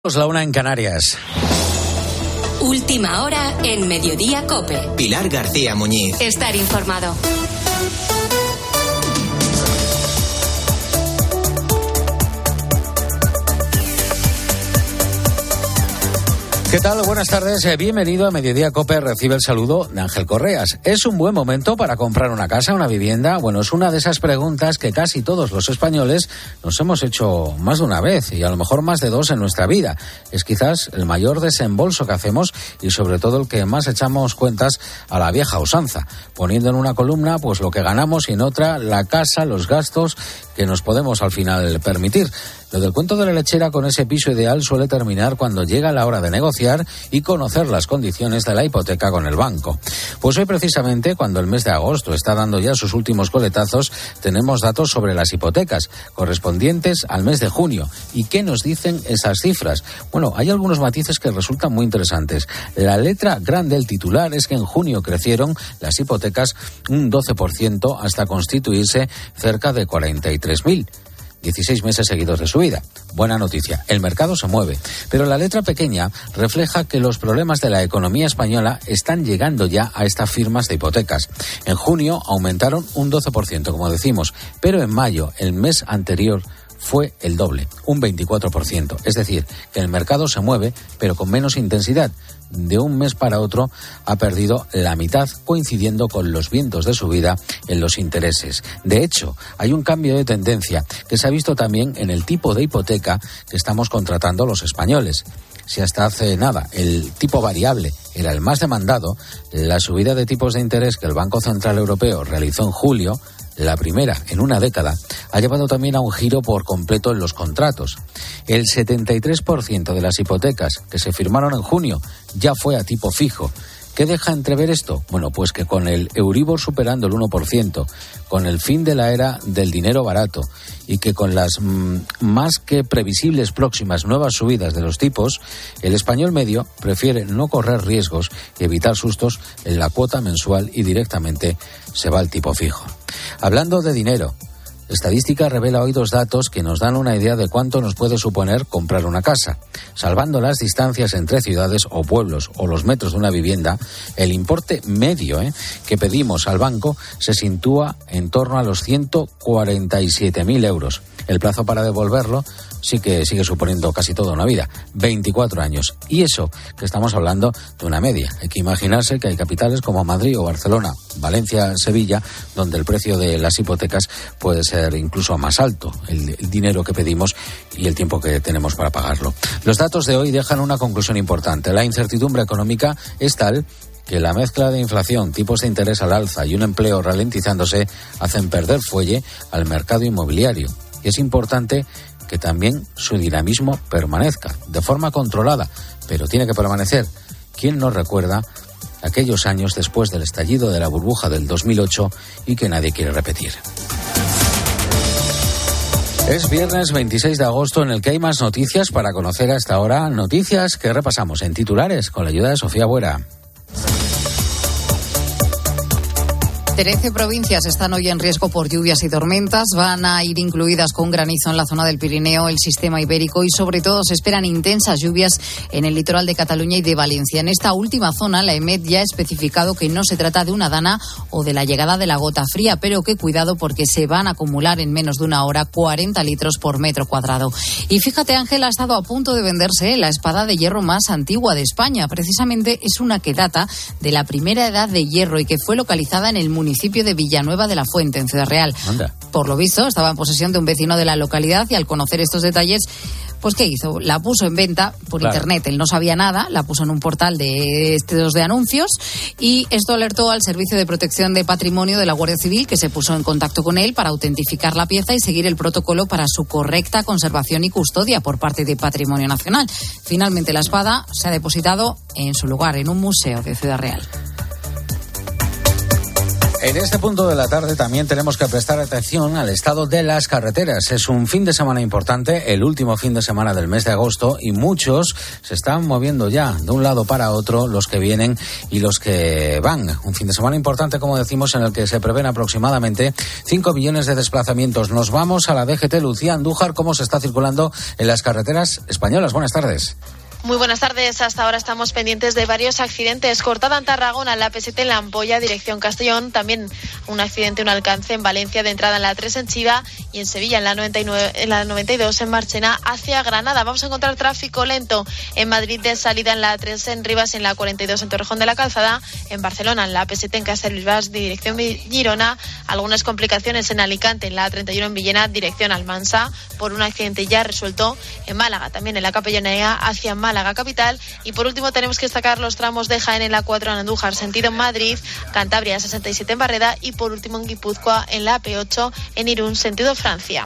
La una en Canarias. Última hora en Mediodía COPE. Pilar García Muñiz. Estar informado. ¿Qué tal? Buenas tardes. Bienvenido a Mediodía COPE. Recibe el saludo de Ángel Correas. ¿Es un buen momento para comprar una casa, una vivienda? Bueno, es una de esas preguntas que casi todos los españoles nos hemos hecho más de una vez y a lo mejor más de dos en nuestra vida. Es quizás el mayor desembolso que hacemos y sobre todo el que más echamos cuentas a la vieja usanza, poniendo en una columna pues lo que ganamos y en otra la casa, los gastos que nos podemos al final permitir. Lo del cuento de la lechera con ese piso ideal suele terminar cuando llega la hora de negociar y conocer las condiciones de la hipoteca con el banco. Pues hoy precisamente, cuando el mes de agosto está dando ya sus últimos coletazos, tenemos datos sobre las hipotecas correspondientes al mes de junio. ¿Y qué nos dicen esas cifras? Bueno, hay algunos matices que resultan muy interesantes. La letra grande del titular es que en junio crecieron las hipotecas un 12% hasta constituirse cerca de 43.000. 16 meses seguidos de subida. Buena noticia, el mercado se mueve. Pero la letra pequeña refleja que los problemas de la economía española están llegando ya a estas firmas de hipotecas. En junio aumentaron un 12%, como decimos, pero en mayo, el mes anterior, fue el doble, un 24%. Es decir, que el mercado se mueve, pero con menos intensidad. De un mes para otro ha perdido la mitad, coincidiendo con los vientos de subida en los intereses. De hecho, hay un cambio de tendencia que se ha visto también en el tipo de hipoteca que estamos contratando los españoles. Si hasta hace nada el tipo variable era el más demandado, la subida de tipos de interés que el Banco Central Europeo realizó en julio, la primera en una década, ha llevado también a un giro por completo en los contratos. El 73% de las hipotecas que se firmaron en junio ya fue a tipo fijo. ¿Qué deja entrever esto? Bueno, pues que con el Euribor superando el 1%, con el fin de la era del dinero barato y que con las más que previsibles próximas nuevas subidas de los tipos, el español medio prefiere no correr riesgos y evitar sustos en la cuota mensual y directamente se va al tipo fijo. Hablando de dinero, Estadística revela hoy dos datos que nos dan una idea de cuánto nos puede suponer comprar una casa. Salvando las distancias entre ciudades o pueblos o los metros de una vivienda, el importe medio que pedimos al banco se sitúa en torno a los 147.000 euros. El plazo para devolverlo sí que sigue suponiendo casi toda una vida, 24 años. Y eso que estamos hablando de una media. Hay que imaginarse que hay capitales como Madrid o Barcelona, Valencia, Sevilla, donde el precio de las hipotecas puede ser incluso más alto, el dinero que pedimos y el tiempo que tenemos para pagarlo. Los datos de hoy dejan una conclusión importante. La incertidumbre económica es tal que la mezcla de inflación, tipos de interés al alza y un empleo ralentizándose hacen perder fuelle al mercado inmobiliario. Y es importante que también su dinamismo permanezca, de forma controlada, pero tiene que permanecer. ¿Quién nos recuerda aquellos años después del estallido de la burbuja del 2008 y que nadie quiere repetir? Es viernes 26 de agosto en el que hay más noticias para conocer hasta ahora, noticias que repasamos en titulares con la ayuda de Sofía Buera. 13 provincias están hoy en riesgo por lluvias y tormentas. Van a ir incluidas con granizo en la zona del Pirineo, el sistema ibérico y sobre todo se esperan intensas lluvias en el litoral de Cataluña y de Valencia. En esta última zona, la EMET ya ha especificado que no se trata de una dana o de la llegada de la gota fría, pero que cuidado porque se van a acumular en menos de una hora 40 litros por metro cuadrado. Y fíjate, Ángel, ha estado a punto de venderse la espada de hierro más antigua de España. Precisamente es una que data de la primera edad de hierro y que fue localizada en el municipio de Villanueva de la Fuente, en Ciudad Real. Anda. Por lo visto, estaba en posesión de un vecino de la localidad y al conocer estos detalles, pues ¿qué hizo? La puso en venta por internet. Él no sabía nada, la puso en un portal de estos de anuncios y esto alertó al Servicio de Protección de Patrimonio de la Guardia Civil, que se puso en contacto con él para autentificar la pieza y seguir el protocolo para su correcta conservación y custodia por parte de Patrimonio Nacional. Finalmente la espada se ha depositado en su lugar, en un museo de Ciudad Real. En este punto de la tarde también tenemos que prestar atención al estado de las carreteras. Es un fin de semana importante, el último fin de semana del mes de agosto, y muchos se están moviendo ya de un lado para otro, los que vienen y los que van. Un fin de semana importante, como decimos, en el que se prevén aproximadamente 5 millones de desplazamientos. Nos vamos a la DGT. Lucía Andújar, ¿cómo se está circulando en las carreteras españolas? Buenas tardes. Muy buenas tardes. Hasta ahora estamos pendientes de varios accidentes. Cortada en Tarragona, en la P7 en La Ampolla, dirección Castellón. También un accidente, un alcance en Valencia, de entrada en la 3 en Chiva, y en Sevilla en la 99, en la 92 en Marchena hacia Granada. Vamos a encontrar tráfico lento en Madrid de salida en la 3 en Rivas, en la 42 en Torrejón de la Calzada, en Barcelona en la P7 en Castellbisbal, dirección Girona. Algunas complicaciones en Alicante en la 31 en Villena, dirección Almansa, por un accidente ya resuelto. En Málaga, también en la Capellanía hacia Málaga capital. Y por último tenemos que destacar los tramos de Jaén en la 4 en Andújar, sentido Madrid, Cantabria 67 en Barreda, y por último en Guipúzcoa en la P8 en Irún, sentido Francia.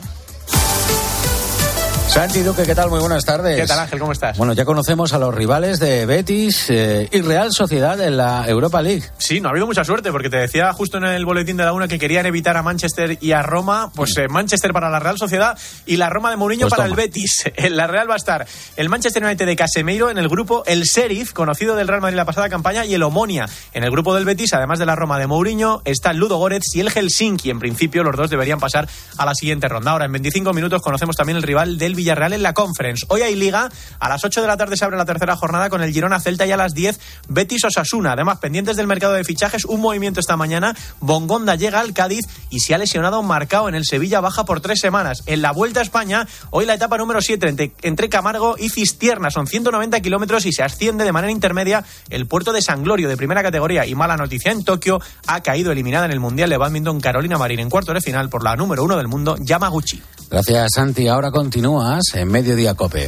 Santi Duque, ¿qué tal? Muy buenas tardes. ¿Qué tal, Ángel? ¿Cómo estás? Bueno, ya conocemos a los rivales de Betis y Real Sociedad en la Europa League. Sí, no ha habido mucha suerte, porque te decía justo en el boletín de la 1 que querían evitar a Manchester y a Roma. Pues Manchester para la Real Sociedad y la Roma de Mourinho pues para el Betis. En la Real va a estar el Manchester United de Casemiro, en el grupo el Sheriff, conocido del Real Madrid la pasada campaña, y el Omonia. En el grupo del Betis, además de la Roma de Mourinho, está el Ludogorets y el Helsinki. En principio, los dos deberían pasar a la siguiente ronda. Ahora, en 25 minutos, conocemos también el rival del Villarreal en la Conference. Hoy hay Liga, a las 8 de la tarde se abre la tercera jornada con el Girona Celta, y a las 10 Betis Osasuna. Además, pendientes del mercado de fichajes, un movimiento esta mañana. Bongonda llega al Cádiz y se ha lesionado un Marcao en el Sevilla, baja por 3 semanas. En la Vuelta a España, hoy la etapa número 7 entre Camargo y Cistierna. Son 190 kilómetros y se asciende de manera intermedia el puerto de San Glorio, de primera categoría. Y mala noticia, en Tokio ha caído eliminada en el Mundial de Bádminton Carolina Marín en cuartos de final por la número 1 del mundo, Yamaguchi. Gracias, Santi. Ahora continúas en Mediodía COPE.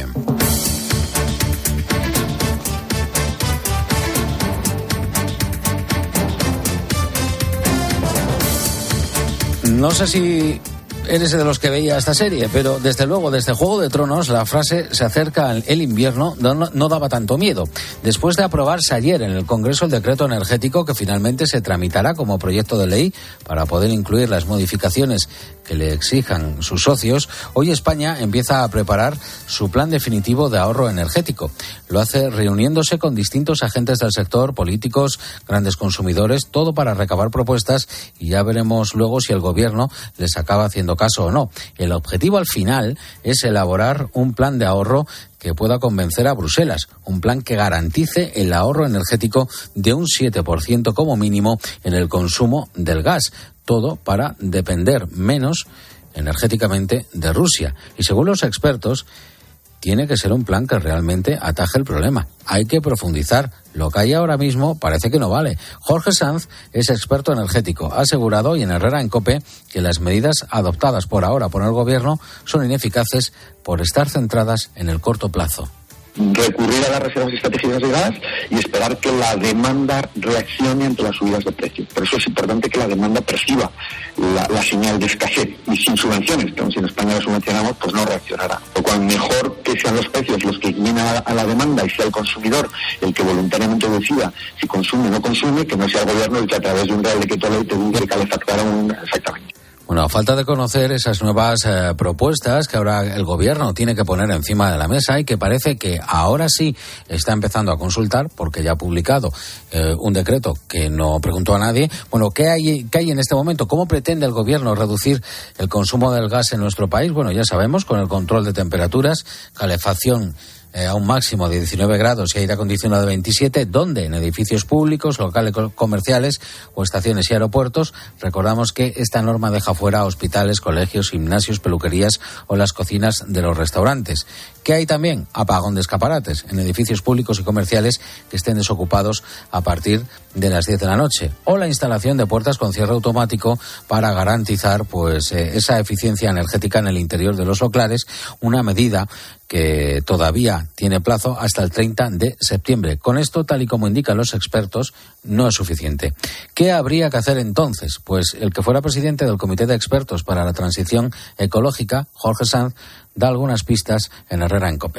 No sé si eres de los que veía esta serie, pero desde luego, desde Juego de Tronos, la frase "se acerca el invierno" no daba tanto miedo. Después de aprobarse ayer en el Congreso el decreto energético, que finalmente se tramitará como proyecto de ley para poder incluir las modificaciones que le exijan sus socios, hoy España empieza a preparar su plan definitivo de ahorro energético. Lo hace reuniéndose con distintos agentes del sector, políticos, grandes consumidores, todo para recabar propuestas, y ya veremos luego si el gobierno les acaba haciendo caso o no. El objetivo al final es elaborar un plan de ahorro que pueda convencer a Bruselas, un plan que garantice el ahorro energético de un 7% como mínimo en el consumo del gas, todo para depender menos energéticamente de Rusia. Y según los expertos, tiene que ser un plan que realmente ataje el problema. Hay que profundizar. Lo que hay ahora mismo parece que no vale. Jorge Sanz es experto energético. Ha asegurado hoy en Herrera en COPE que las medidas adoptadas por ahora por el gobierno son ineficaces por estar centradas en el corto plazo. Recurrir a las reservas estratégicas de gas y esperar que la demanda reaccione ante las subidas de precio. Por eso es importante que la demanda perciba la señal de escasez, y sin subvenciones, que si en España la subvencionamos, pues no reaccionará. Lo cual, mejor que sean los precios los que guíen a la demanda y sea el consumidor el que voluntariamente decida si consume o no consume, que no sea el gobierno el que a través de un real decreto ley te diga que calefactaron exactamente. Bueno, a falta de conocer esas nuevas propuestas que ahora el gobierno tiene que poner encima de la mesa, y que parece que ahora sí está empezando a consultar, porque ya ha publicado un decreto que no preguntó a nadie. Bueno, ¿qué hay en este momento? ¿Cómo pretende el gobierno reducir el consumo del gas en nuestro país? Bueno, ya sabemos, con el control de temperaturas, calefacción a un máximo de 19 grados y aire acondicionado de 27, donde en edificios públicos, locales comerciales o estaciones y aeropuertos. Recordamos que esta norma deja fuera hospitales, colegios, gimnasios, peluquerías o las cocinas de los restaurantes. ¿Qué hay también? Apagón de escaparates en edificios públicos y comerciales que estén desocupados a partir de las 10 de la noche, o la instalación de puertas con cierre automático para garantizar esa eficiencia energética en el interior de los locales, una medida que todavía tiene plazo hasta el 30 de septiembre. Con esto, tal y como indican los expertos, no es suficiente. ¿Qué habría que hacer entonces? Pues el que fuera presidente del Comité de Expertos para la Transición Ecológica, Jorge Sanz, da algunas pistas en Herrera en COPE.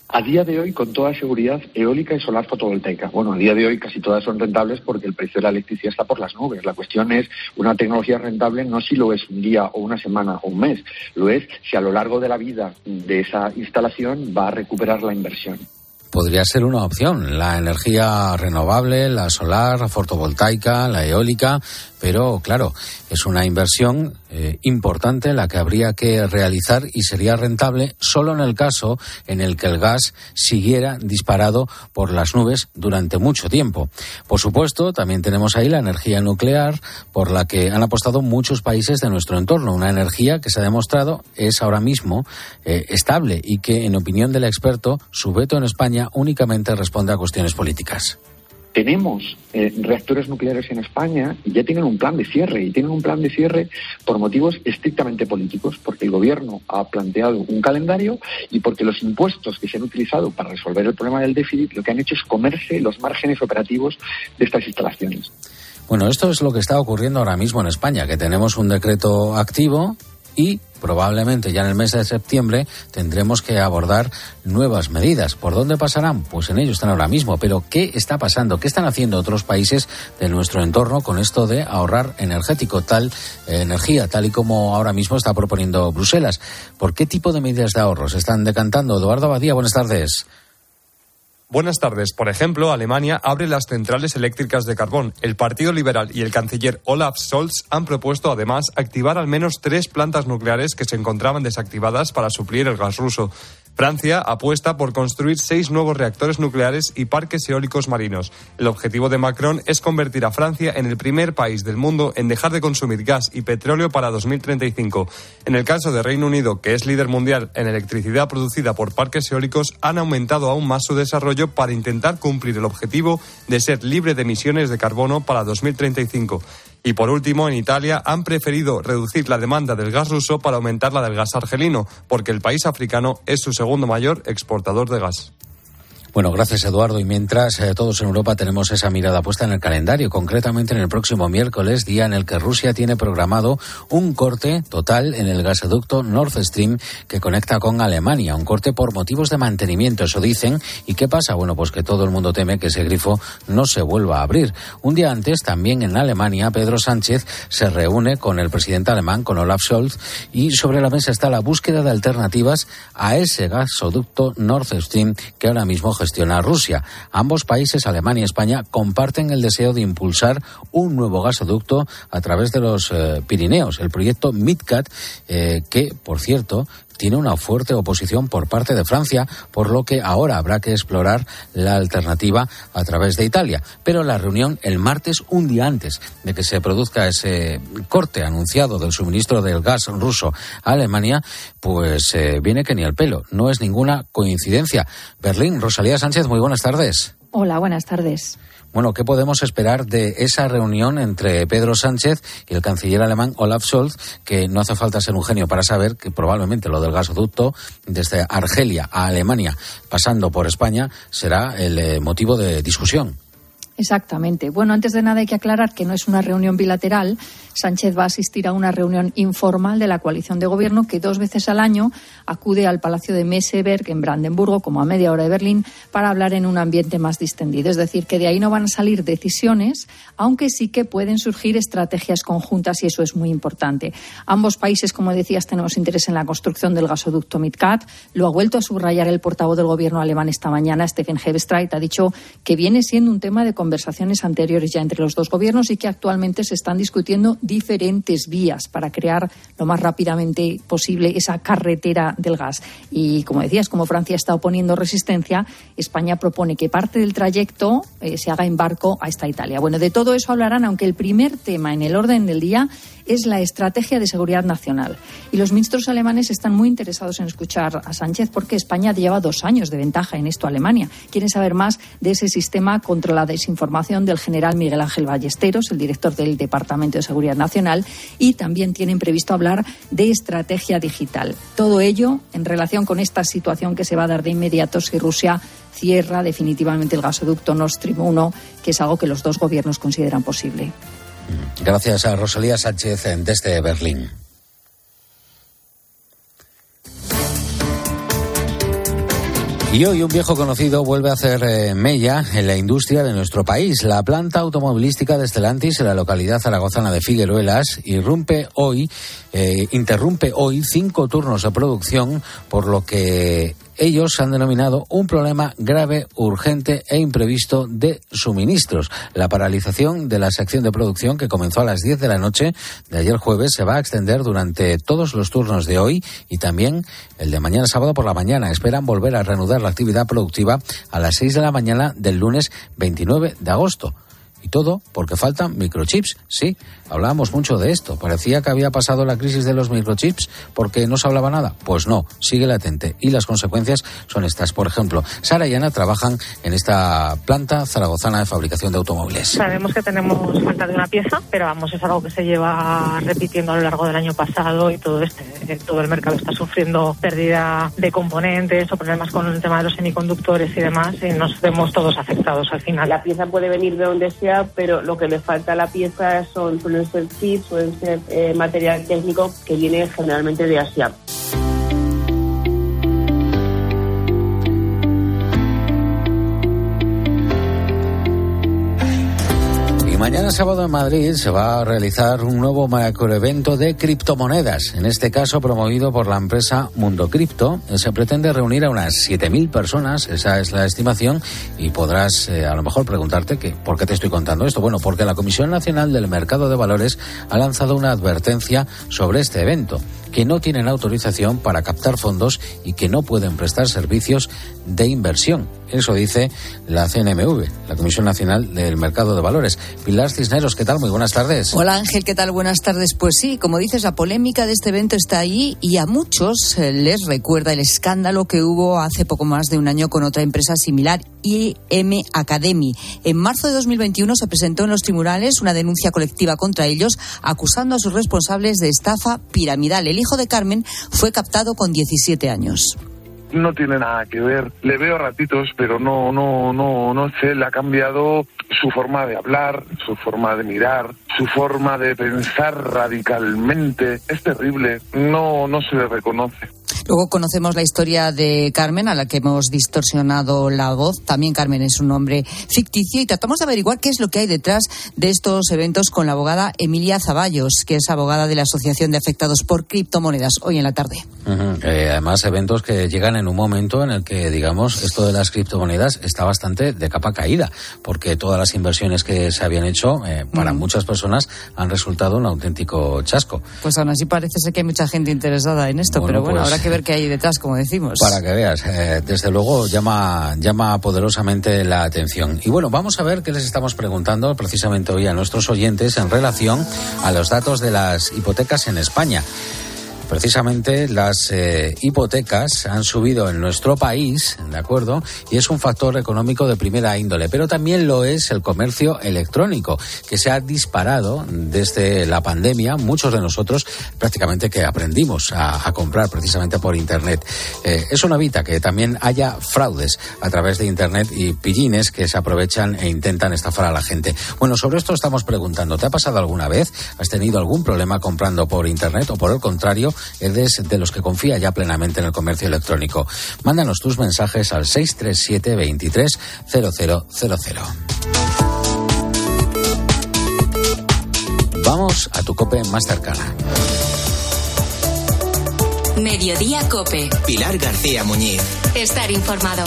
A día de hoy, con toda seguridad, eólica y solar fotovoltaica. Bueno, a día de hoy casi todas son rentables porque el precio de la electricidad está por las nubes. La cuestión es, una tecnología rentable no si lo es un día o una semana o un mes, lo es si a lo largo de la vida de esa instalación va a recuperar la inversión. Podría ser una opción, la energía renovable, la solar, la fotovoltaica, la eólica, pero claro, es una inversión importante la que habría que realizar y sería rentable solo en el caso en el que el gas siguiera disparado por las nubes durante mucho tiempo. Por supuesto, también tenemos ahí la energía nuclear, por la que han apostado muchos países de nuestro entorno, una energía que se ha demostrado es ahora mismo estable y que, en opinión del experto, su veto en España únicamente responde a cuestiones políticas. Tenemos reactores nucleares en España y ya tienen un plan de cierre, y tienen un plan de cierre por motivos estrictamente políticos, porque el gobierno ha planteado un calendario y porque los impuestos que se han utilizado para resolver el problema del déficit lo que han hecho es comerse los márgenes operativos de estas instalaciones. Bueno, esto es lo que está ocurriendo ahora mismo en España, que tenemos un decreto activo y probablemente ya en el mes de septiembre tendremos que abordar nuevas medidas. ¿Por dónde pasarán? Pues en ello están ahora mismo. Pero ¿qué está pasando? ¿Qué están haciendo otros países de nuestro entorno con esto de ahorrar energía, tal y como ahora mismo está proponiendo Bruselas? ¿Por qué tipo de medidas de ahorro se están decantando? Eduardo Abadía, buenas tardes. Buenas tardes. Por ejemplo, Alemania abre las centrales eléctricas de carbón. El Partido Liberal y el canciller Olaf Scholz han propuesto, además, activar al menos 3 plantas nucleares que se encontraban desactivadas para suplir el gas ruso. Francia apuesta por construir 6 nuevos reactores nucleares y parques eólicos marinos. El objetivo de Macron es convertir a Francia en el primer país del mundo en dejar de consumir gas y petróleo para 2035. En el caso de Reino Unido, que es líder mundial en electricidad producida por parques eólicos, han aumentado aún más su desarrollo para intentar cumplir el objetivo de ser libre de emisiones de carbono para 2035. Y por último, en Italia han preferido reducir la demanda del gas ruso para aumentar la del gas argelino, porque el país africano es su segundo mayor exportador de gas. Bueno, gracias Eduardo. Y mientras todos en Europa tenemos esa mirada puesta en el calendario, concretamente en el próximo miércoles, día en el que Rusia tiene programado un corte total en el gasoducto Nord Stream que conecta con Alemania, un corte por motivos de mantenimiento, eso dicen. ¿Y qué pasa? Bueno, pues que todo el mundo teme que ese grifo no se vuelva a abrir. Un día antes, también en Alemania, Pedro Sánchez se reúne con el presidente alemán, con Olaf Scholz, y sobre la mesa está la búsqueda de alternativas a ese gasoducto Nord Stream que ahora mismo gestiona Rusia. Ambos países, Alemania y España, comparten el deseo de impulsar un nuevo gasoducto a través de los Pirineos, el proyecto MidCat, que, por cierto, tiene una fuerte oposición por parte de Francia, por lo que ahora habrá que explorar la alternativa a través de Italia. Pero la reunión el martes, un día antes de que se produzca ese corte anunciado del suministro del gas ruso a Alemania, pues viene que ni al pelo. No es ninguna coincidencia. Berlín, Rosalía Sánchez, muy buenas tardes. Hola, buenas tardes. Bueno, ¿qué podemos esperar de esa reunión entre Pedro Sánchez y el canciller alemán Olaf Scholz? Que no hace falta ser un genio para saber que probablemente lo del gasoducto desde Argelia a Alemania, pasando por España, será el motivo de discusión. Exactamente. Bueno, antes de nada hay que aclarar que no es una reunión bilateral. Sánchez va a asistir a una reunión informal de la coalición de gobierno que 2 veces al año acude al Palacio de Meseberg en Brandenburgo, como a media hora de Berlín, para hablar en un ambiente más distendido. Es decir, que de ahí no van a salir decisiones, aunque sí que pueden surgir estrategias conjuntas y eso es muy importante. Ambos países, como decías, tenemos interés en la construcción del gasoducto MidCat. Lo ha vuelto a subrayar el portavoz del gobierno alemán esta mañana, Steffen Hebestreit. Ha dicho que viene siendo un tema de conversaciones anteriores ya entre los dos gobiernos y que actualmente se están discutiendo diferentes vías para crear lo más rápidamente posible esa carretera del gas. Y como decías, como Francia está oponiendo resistencia, España propone que parte del trayecto se haga en barco hasta Italia. Bueno, de todo eso hablarán, aunque el primer tema en el orden del día es la estrategia de seguridad nacional. Y los ministros alemanes están muy interesados en escuchar a Sánchez porque España lleva 2 años de ventaja en esto a Alemania. Quieren saber más de ese sistema contra la desinformación del general Miguel Ángel Ballesteros, el director del Departamento de Seguridad Nacional, y también tienen previsto hablar de estrategia digital. Todo ello en relación con esta situación que se va a dar de inmediato si Rusia cierra definitivamente el gasoducto Nord Stream 1, que es algo que los dos gobiernos consideran posible. Gracias a Rosalía Sánchez desde Berlín. Y hoy un viejo conocido vuelve a hacer mella en la industria de nuestro país. La planta automovilística de Stellantis en la localidad zaragozana de Figueruelas interrumpe hoy 5 turnos de producción, por lo que ellos han denominado un problema grave, urgente e imprevisto de suministros. La paralización de la sección de producción, que comenzó a las 10 de la noche de ayer jueves, se va a extender durante todos los turnos de hoy y también el de mañana sábado por la mañana. Esperan volver a reanudar la actividad productiva a las 6 de la mañana del lunes 29 de agosto. Y todo porque faltan microchips. Sí, hablábamos mucho de esto. Parecía que había pasado la crisis de los microchips porque no se hablaba nada. Pues no, sigue latente. Y las consecuencias son estas. Por ejemplo, Sara y Ana trabajan en esta planta zaragozana de fabricación de automóviles. Sabemos que tenemos falta de una pieza, pero vamos, es algo que se lleva repitiendo a lo largo del año pasado y todo el mercado está sufriendo pérdida de componentes o problemas con el tema de los semiconductores y demás, y nos vemos todos afectados al final. La pieza puede venir de donde sea, pero lo que le falta a la pieza suelen ser chips, suelen ser material técnico que viene generalmente de Asia. Mañana sábado en Madrid se va a realizar un nuevo macroevento de criptomonedas, en este caso promovido por la empresa Mundo Cripto. Se pretende reunir a unas 7.000 personas, esa es la estimación, y podrás a lo mejor preguntarte ¿por qué te estoy contando esto? Bueno, porque la Comisión Nacional del Mercado de Valores ha lanzado una advertencia sobre este evento, que no tienen autorización para captar fondos y que no pueden prestar servicios de inversión. Eso dice la CNMV, la Comisión Nacional del Mercado de Valores. Pilar Cisneros, ¿qué tal? Muy buenas tardes. Hola Ángel, ¿qué tal? Buenas tardes. Pues sí, como dices, la polémica de este evento está ahí y a muchos les recuerda el escándalo que hubo hace poco más de un año con otra empresa similar, IM Academy. En marzo de 2021 se presentó en los tribunales una denuncia colectiva contra ellos, acusando a sus responsables de estafa piramidal. El hijo de Carmen fue captado con 17 años. No tiene nada que ver, le veo ratitos, pero no sé, le ha cambiado su forma de hablar, su forma de mirar, su forma de pensar radicalmente. Es terrible, no se le reconoce. Luego conocemos la historia de Carmen, a la que hemos distorsionado la voz. También Carmen es un nombre ficticio y tratamos de averiguar qué es lo que hay detrás de estos eventos con la abogada Emilia Zaballos, que es abogada de la Asociación de Afectados por Criptomonedas, hoy en la tarde. Además, eventos que llegan en un momento en el que, digamos, esto de las criptomonedas está bastante de capa caída, porque todas las inversiones que se habían hecho para muchas personas han resultado un auténtico chasco. Pues aún así parece ser que hay mucha gente interesada en esto, pero bueno, habrá que ver qué hay detrás, como decimos. Para que veas, desde luego llama poderosamente la atención. Y bueno, vamos a ver qué les estamos preguntando precisamente hoy a nuestros oyentes en relación a los datos de las hipotecas en España. Precisamente las hipotecas han subido en nuestro país, ¿de acuerdo? Y es un factor económico de primera índole, pero también lo es el comercio electrónico, que se ha disparado desde la pandemia. Muchos de nosotros prácticamente que aprendimos a comprar precisamente por Internet. Eso no evita que también haya fraudes a través de Internet y pillines que se aprovechan e intentan estafar a la gente. Bueno, sobre esto estamos preguntando. ¿Te ha pasado alguna vez? ¿Has tenido algún problema comprando por Internet o por el contrario eres de los que confía ya plenamente en el comercio electrónico? Mándanos tus mensajes al 637 23 0000. Vamos a tu COPE más cercana. Mediodía COPE. Pilar García Muñiz. Estar informado.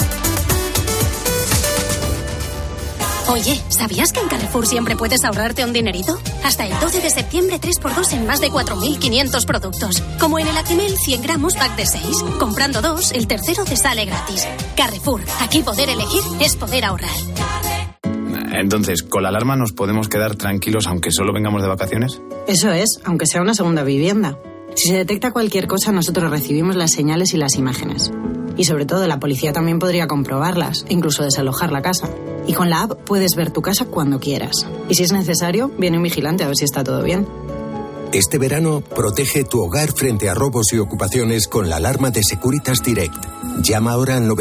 Oye, ¿sabías que en Carrefour siempre puedes ahorrarte un dinerito? Hasta el 12 de septiembre 3x2 en más de 4.500 productos. Como en el Actimel 100 gramos pack de 6. Comprando 2, el tercero te sale gratis. Carrefour, aquí poder elegir es poder ahorrar. Entonces, ¿con la alarma nos podemos quedar tranquilos aunque solo vengamos de vacaciones? Eso es, aunque sea una segunda vivienda. Si se detecta cualquier cosa, nosotros recibimos las señales y las imágenes. Y sobre todo, la policía también podría comprobarlas e incluso desalojar la casa. Y con la app puedes ver tu casa cuando quieras. Y si es necesario, viene un vigilante a ver si está todo bien. Este verano, protege tu hogar frente a robos y ocupaciones con la alarma de Securitas Direct. Llama ahora al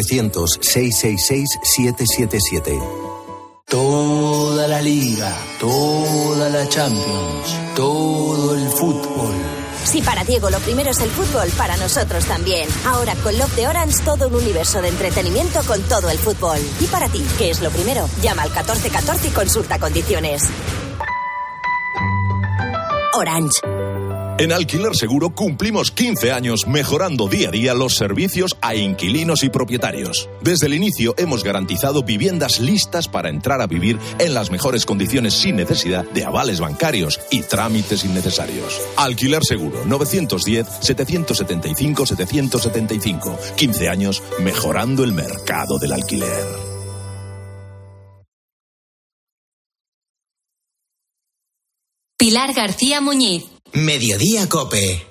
900-666-777. Toda la Liga, toda la Champions, todo el fútbol. Si para Diego lo primero es el fútbol, para nosotros también. Ahora con Love de Orange, todo un universo de entretenimiento con todo el fútbol. Y para ti, ¿qué es lo primero? Llama al 1414 y consulta condiciones. Orange. En Alquiler Seguro cumplimos 15 años mejorando día a día los servicios a inquilinos y propietarios. Desde el inicio hemos garantizado viviendas listas para entrar a vivir en las mejores condiciones sin necesidad de avales bancarios y trámites innecesarios. Alquiler Seguro, 910-775-775. 15 años mejorando el mercado del alquiler. Pilar García Muñiz. Mediodía COPE.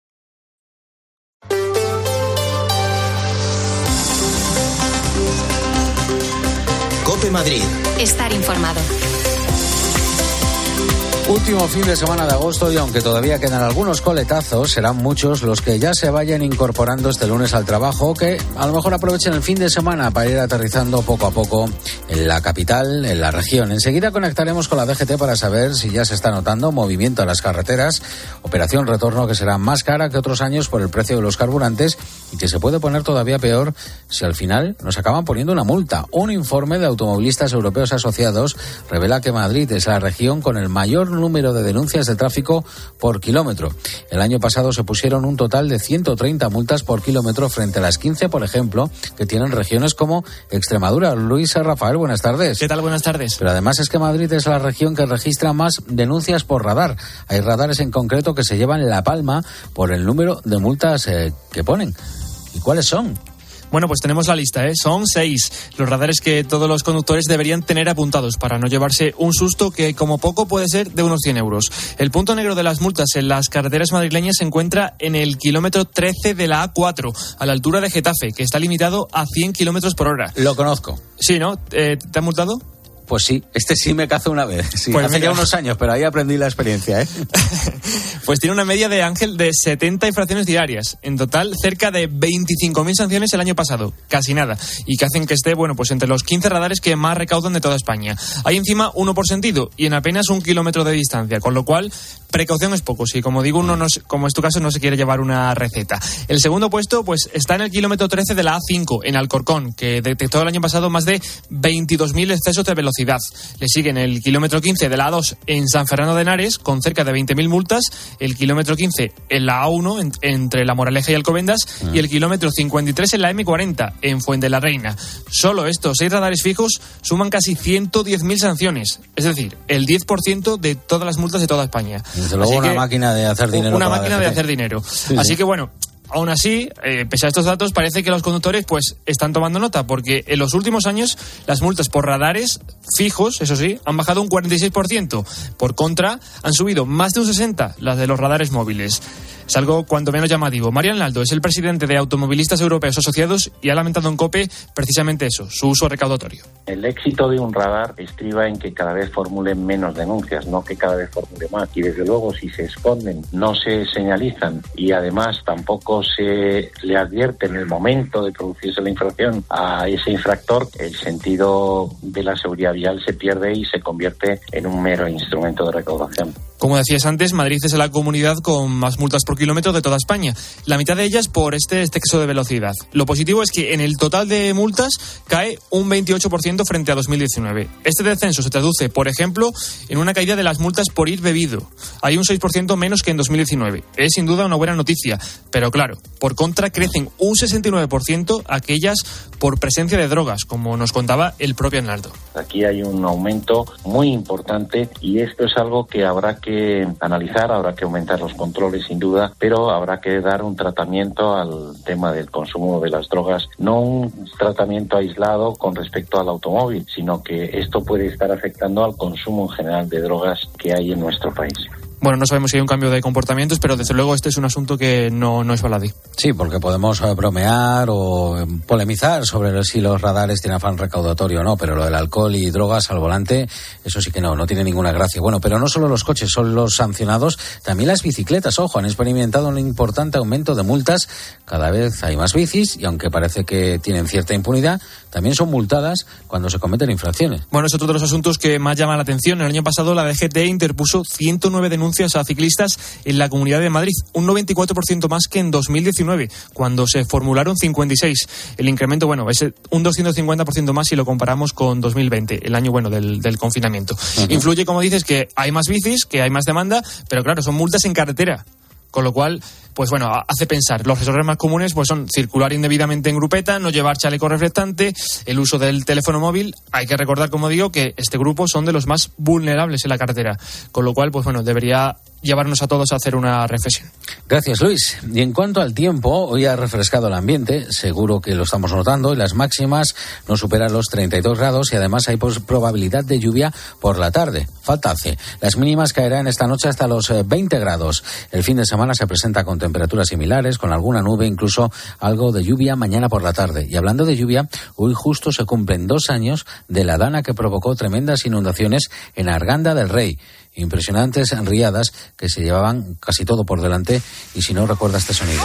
COPE Madrid. Estar informado. Último fin de semana de agosto y aunque todavía quedan algunos coletazos, serán muchos los que ya se vayan incorporando este lunes al trabajo, que a lo mejor aprovechen el fin de semana para ir aterrizando poco a poco en la capital, en la región. Enseguida conectaremos con la DGT para saber si ya se está notando movimiento en las carreteras, operación retorno que será más cara que otros años por el precio de los carburantes y que se puede poner todavía peor si al final nos acaban poniendo una multa. Un informe de automovilistas europeos asociados revela que Madrid es la región con el mayor número de denuncias de tráfico por kilómetro. El año pasado se pusieron un total de 130 multas por kilómetro frente a las 15, por ejemplo, que tienen regiones como Extremadura. Luis Rafael, buenas tardes. ¿Qué tal? Buenas tardes. Pero además es que Madrid es la región que registra más denuncias por radar. Hay radares en concreto que se llevan la palma por el número de multas que ponen. ¿Y cuáles son? Bueno, pues tenemos la lista, Son 6 los radares que todos los conductores deberían tener apuntados para no llevarse un susto que como poco puede ser de unos 100 euros. El punto negro de las multas en las carreteras madrileñas se encuentra en el kilómetro 13 de la A4, a la altura de Getafe, que está limitado a 100 kilómetros por hora. Lo conozco. Sí, ¿no? ¿Te han multado? Pues sí, este sí me cazó una vez. Sí, pues hace ya unos años, pero ahí aprendí la experiencia, Pues tiene una media de Ángel de 70 infracciones diarias. En total, cerca de 25.000 sanciones el año pasado. Casi nada. Y que hacen que esté, pues entre los 15 radares que más recaudan de toda España. Hay encima uno por sentido y en apenas 1 kilómetro de distancia. Con lo cual, precaución es poco. Si, como digo, uno, como es tu caso, no se quiere llevar una receta. El segundo puesto, pues está en el kilómetro 13 de la A5, en Alcorcón, que detectó el año pasado más de 22.000 excesos de velocidad. Le siguen el kilómetro 15 de la A2 en San Fernando de Henares, con cerca de 20.000 multas, el kilómetro 15 en la A1 entre La Moraleja y Alcobendas, y el kilómetro 53 en la M40 en Fuentelarreina. Solo estos 6 radares fijos suman casi 110.000 sanciones, es decir, el 10% de todas las multas de toda España. Desde luego una máquina de hacer dinero. Una máquina de hacer dinero. Sí, así que aún así, pese a estos datos, parece que los conductores pues están tomando nota, porque en los últimos años las multas por radares fijos, eso sí, han bajado un 46%. Por contra, han subido más de un 60% las de los radares móviles. Es algo cuanto menos llamativo. Marian Naldo es el presidente de Automovilistas Europeos Asociados y ha lamentado en COPE precisamente eso, su uso recaudatorio. El éxito de un radar estriba en que cada vez formulen menos denuncias, no que cada vez formule más. Y desde luego, si se esconden, no se señalizan y además tampoco se le advierte en el momento de producirse la infracción a ese infractor, el sentido de la seguridad vial se pierde y se convierte en un mero instrumento de recaudación. Como decías antes, Madrid es la comunidad con más multas por kilómetro de toda España. La mitad de ellas por este exceso de velocidad. Lo positivo es que en el total de multas cae un 28% frente a 2019. Este descenso se traduce, por ejemplo, en una caída de las multas por ir bebido. Hay un 6% menos que en 2019. Es sin duda una buena noticia. Pero claro, por contra crecen un 69% aquellas por presencia de drogas, como nos contaba el propio Arnaldo. Aquí hay un aumento muy importante y esto es algo que habrá que analizar, habrá que aumentar los controles sin duda, pero habrá que dar un tratamiento al tema del consumo de las drogas, no un tratamiento aislado con respecto al automóvil, sino que esto puede estar afectando al consumo en general de drogas que hay en nuestro país. Bueno, no sabemos si hay un cambio de comportamientos, pero desde luego este es un asunto que no es baladí. Sí, porque podemos bromear o polemizar sobre si los radares tienen afán recaudatorio o no, pero lo del alcohol y drogas al volante, eso sí que no tiene ninguna gracia. Bueno, pero no solo los coches son los sancionados, también las bicicletas, ojo, han experimentado un importante aumento de multas. Cada vez hay más bicis y aunque parece que tienen cierta impunidad, también son multadas cuando se cometen infracciones. Bueno, es otro de los asuntos que más llama la atención. El año pasado la DGT interpuso 109 denuncias denuncias a ciclistas en la Comunidad de Madrid, un 94% más que en 2019, cuando se formularon 56. El incremento, es un 250% más si lo comparamos con 2020, el año del confinamiento. Influye, como dices, que hay más bicis, que hay más demanda, pero claro, son multas en carretera. Con lo cual, hace pensar. Los errores más comunes son circular indebidamente en grupeta, no llevar chaleco reflectante, el uso del teléfono móvil. Hay que recordar, como digo, que este grupo son de los más vulnerables en la carretera. Con lo cual, debería llevarnos a todos a hacer una reflexión. Gracias, Luis. Y en cuanto al tiempo, hoy ha refrescado el ambiente, seguro que lo estamos notando, y las máximas no superan los 32 grados y además hay probabilidad de lluvia por la tarde. Falta hace. Las mínimas caerán esta noche hasta los 20 grados. El fin de semana se presenta con temperaturas similares, con alguna nube, incluso algo de lluvia mañana por la tarde. Y hablando de lluvia, hoy justo se cumplen 2 años de la dana que provocó tremendas inundaciones en Arganda del Rey. Impresionantes riadas que se llevaban casi todo por delante, y si no recuerda este sonido.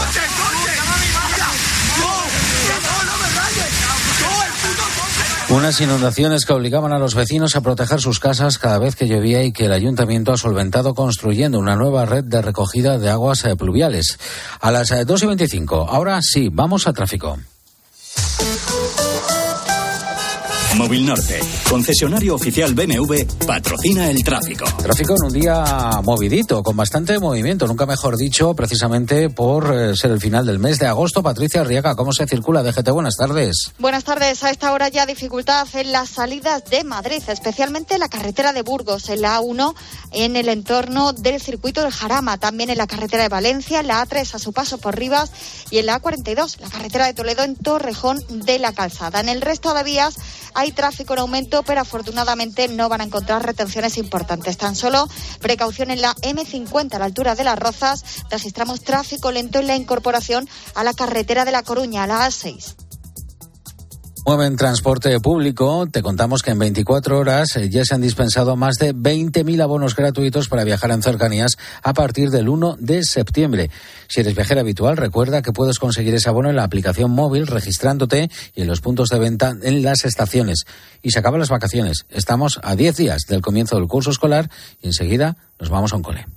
Unas inundaciones que obligaban a los vecinos a proteger sus casas cada vez que llovía y que el ayuntamiento ha solventado construyendo una nueva red de recogida de aguas pluviales. A las 2:25, ahora sí, vamos a tráfico. Móvil Norte, concesionario oficial BMW, patrocina el tráfico. Tráfico en un día movidito, con bastante movimiento, nunca mejor dicho, precisamente por ser el final del mes de agosto. Patricia Arriaga, ¿cómo se circula? DGT, buenas tardes. Buenas tardes. A esta hora ya dificultad en las salidas de Madrid, especialmente en la carretera de Burgos, en la A1, en el entorno del circuito del Jarama, también en la carretera de Valencia, en la A3 a su paso por Rivas y en la A42, la carretera de Toledo en Torrejón de la Calzada. En el resto de vías hay tráfico en aumento, pero afortunadamente no van a encontrar retenciones importantes. Tan solo precaución en la M50 a la altura de Las Rozas. Registramos tráfico lento en la incorporación a la carretera de La Coruña, a la A6. Mueven transporte público. Te contamos que en 24 horas ya se han dispensado más de 20.000 abonos gratuitos para viajar en cercanías a partir del 1 de septiembre. Si eres viajero habitual, recuerda que puedes conseguir ese abono en la aplicación móvil, registrándote y en los puntos de venta en las estaciones. Y se acaban las vacaciones. Estamos a 10 días del comienzo del curso escolar y enseguida nos vamos a un cole.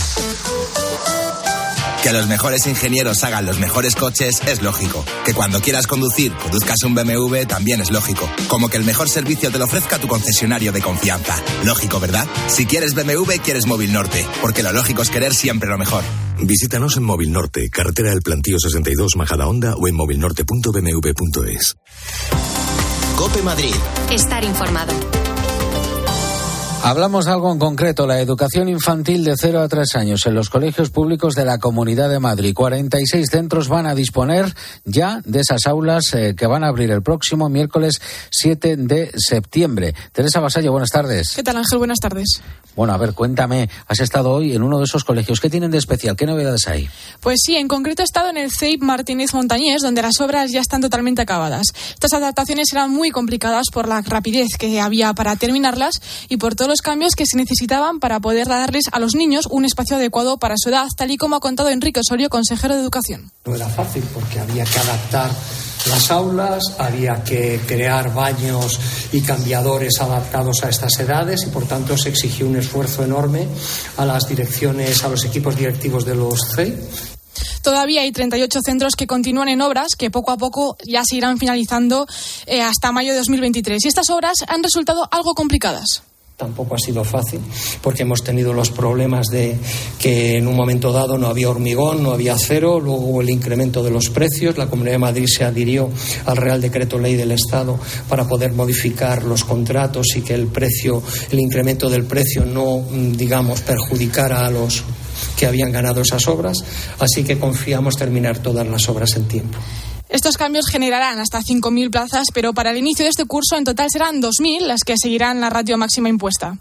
Que los mejores ingenieros hagan los mejores coches es lógico. Que cuando quieras conducir, conduzcas un BMW también es lógico. Como que el mejor servicio te lo ofrezca tu concesionario de confianza. Lógico, ¿verdad? Si quieres BMW, quieres Móvil Norte. Porque lo lógico es querer siempre lo mejor. Visítanos en Móvil Norte, carretera del Plantío 62, Majadahonda, o en movilnorte.bmw.es. COPE Madrid. Estar informado. Hablamos de algo en concreto, la educación infantil de 0 a 3 años en los colegios públicos de la Comunidad de Madrid. 46 centros van a disponer ya de esas aulas que van a abrir el próximo miércoles 7 de septiembre. Teresa Vasallo, buenas tardes. ¿Qué tal, Ángel? Buenas tardes. Bueno, a ver, cuéntame, has estado hoy en uno de esos colegios. ¿Qué tienen de especial? ¿Qué novedades hay? Pues sí, en concreto he estado en el CEIP Martínez Montañés, donde las obras ya están totalmente acabadas. Estas adaptaciones eran muy complicadas por la rapidez que había para terminarlas y por todos los cambios que se necesitaban para poder darles a los niños un espacio adecuado para su edad, tal y como ha contado Enrique Osorio, consejero de Educación. No era fácil porque había que adaptar las aulas, había que crear baños y cambiadores adaptados a estas edades y por tanto se exigió un esfuerzo enorme a las direcciones, a los equipos directivos de los CEI. Todavía hay 38 centros que continúan en obras que poco a poco ya se irán finalizando hasta mayo de 2023 y estas obras han resultado algo complicadas. Tampoco ha sido fácil porque hemos tenido los problemas de que en un momento dado no había hormigón, no había acero, luego hubo el incremento de los precios, la Comunidad de Madrid se adhirió al Real Decreto Ley del Estado para poder modificar los contratos y que el incremento del precio no, perjudicara a los que habían ganado esas obras, así que confiamos terminar todas las obras en tiempo. Estos cambios generarán hasta 5.000 plazas, pero para el inicio de este curso en total serán 2.000 las que seguirán la ratio máxima impuesta.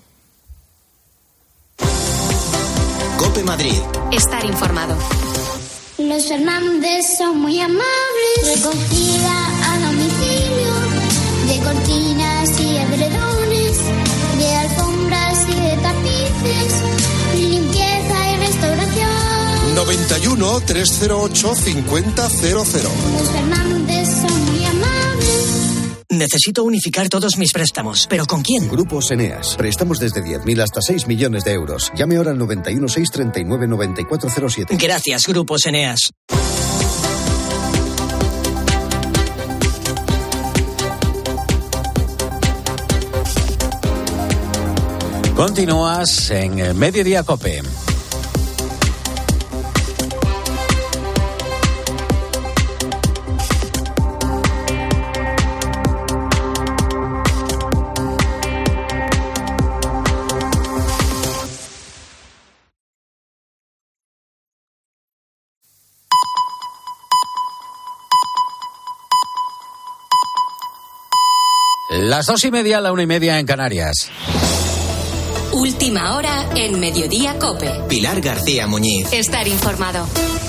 COPE Madrid. Estar informado. Los Fernández son muy amables. Recogida a domicilio de cortinas y edredones, de alfombras y de tapices, limpieza y restauración. 91 308 5000. Los Fernández son muy amables. Necesito unificar todos mis préstamos. ¿Pero con quién? Grupos Eneas. Préstamos desde 10.000 hasta 6 millones de euros. Llame ahora al 91 639 9407. Gracias, Grupos Eneas. Continúas en Mediodía COPE. Las 2:30, la 1:30 en Canarias. Última hora en Mediodía COPE. Pilar García Muñiz. Estar informado.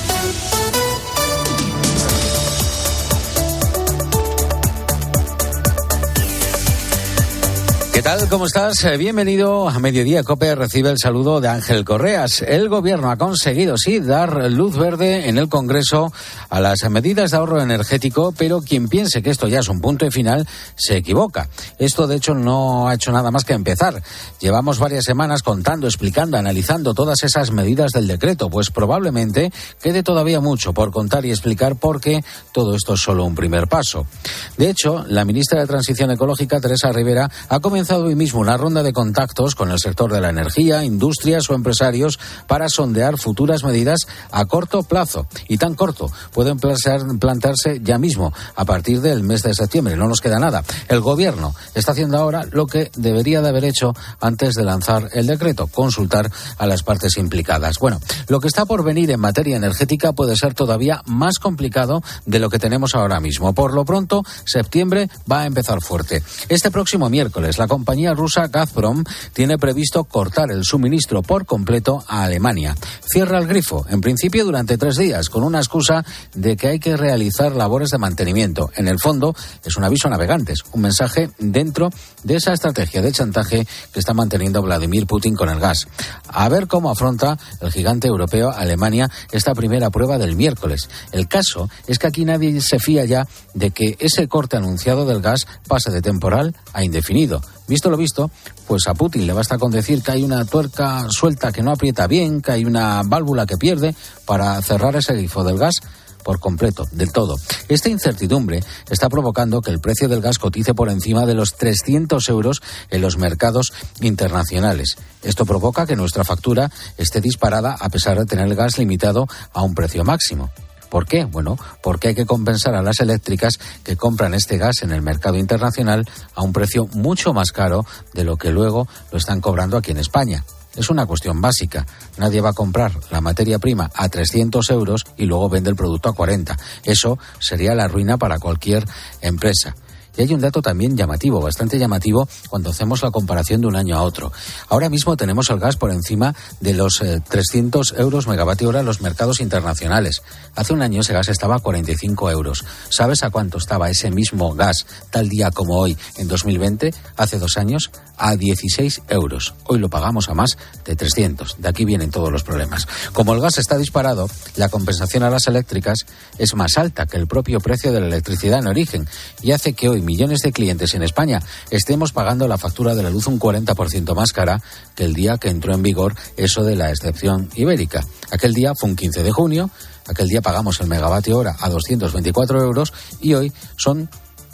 ¿Qué tal? ¿Cómo estás? Bienvenido a Mediodía COPE. Recibe el saludo de Ángel Correas. El Gobierno ha conseguido, sí, dar luz verde en el Congreso a las medidas de ahorro energético, pero quien piense que esto ya es un punto y final se equivoca. Esto, de hecho, no ha hecho nada más que empezar. Llevamos varias semanas contando, explicando, analizando todas esas medidas del decreto, pues probablemente quede todavía mucho por contar y explicar porque todo esto es solo un primer paso. De hecho, la ministra de Transición Ecológica, Teresa Rivera, ha comenzado hoy mismo una ronda de contactos con el sector de la energía, industrias o empresarios para sondear futuras medidas a corto plazo. Y tan corto, pueden plantearse ya mismo, a partir del mes de septiembre. No nos queda nada. El Gobierno está haciendo ahora lo que debería de haber hecho antes de lanzar el decreto, consultar a las partes implicadas. Bueno, lo que está por venir en materia energética puede ser todavía más complicado de lo que tenemos ahora mismo. Por lo pronto, septiembre va a empezar fuerte. Este próximo miércoles, la compañía rusa Gazprom tiene previsto cortar el suministro por completo a Alemania. Cierra el grifo, en principio durante 3 días, con una excusa de que hay que realizar labores de mantenimiento. En el fondo, es un aviso a navegantes, un mensaje dentro de esa estrategia de chantaje que está manteniendo Vladimir Putin con el gas. A ver cómo afronta el gigante europeo Alemania esta primera prueba del miércoles. El caso es que aquí nadie se fía ya de que ese corte anunciado del gas pase de temporal a indefinido. Visto lo visto, pues a Putin le basta con decir que hay una tuerca suelta que no aprieta bien, que hay una válvula que pierde para cerrar ese grifo del gas por completo, del todo. Esta incertidumbre está provocando que el precio del gas cotice por encima de los 300 euros en los mercados internacionales. Esto provoca que nuestra factura esté disparada a pesar de tener el gas limitado a un precio máximo. ¿Por qué? Bueno, porque hay que compensar a las eléctricas que compran este gas en el mercado internacional a un precio mucho más caro de lo que luego lo están cobrando aquí en España. Es una cuestión básica. Nadie va a comprar la materia prima a 300 euros y luego vende el producto a 40. Eso sería la ruina para cualquier empresa. Y hay un dato también llamativo, bastante llamativo, cuando hacemos la comparación de un año a otro. Ahora mismo tenemos el gas por encima de los 300 euros megavatio hora en los mercados internacionales. Hace un año ese gas estaba a 45 euros. ¿Sabes a cuánto estaba ese mismo gas tal día como hoy en 2020? Hace 2 años, a 16 euros. Hoy lo pagamos a más de 300. De aquí vienen todos los problemas. Como el gas está disparado, la compensación a las eléctricas es más alta que el propio precio de la electricidad en origen y hace que hoy millones de clientes en España estemos pagando la factura de la luz un 40% más cara que el día que entró en vigor eso de la excepción ibérica. Aquel día fue un 15 de junio, aquel día pagamos el megavatio hora a 224 euros y hoy son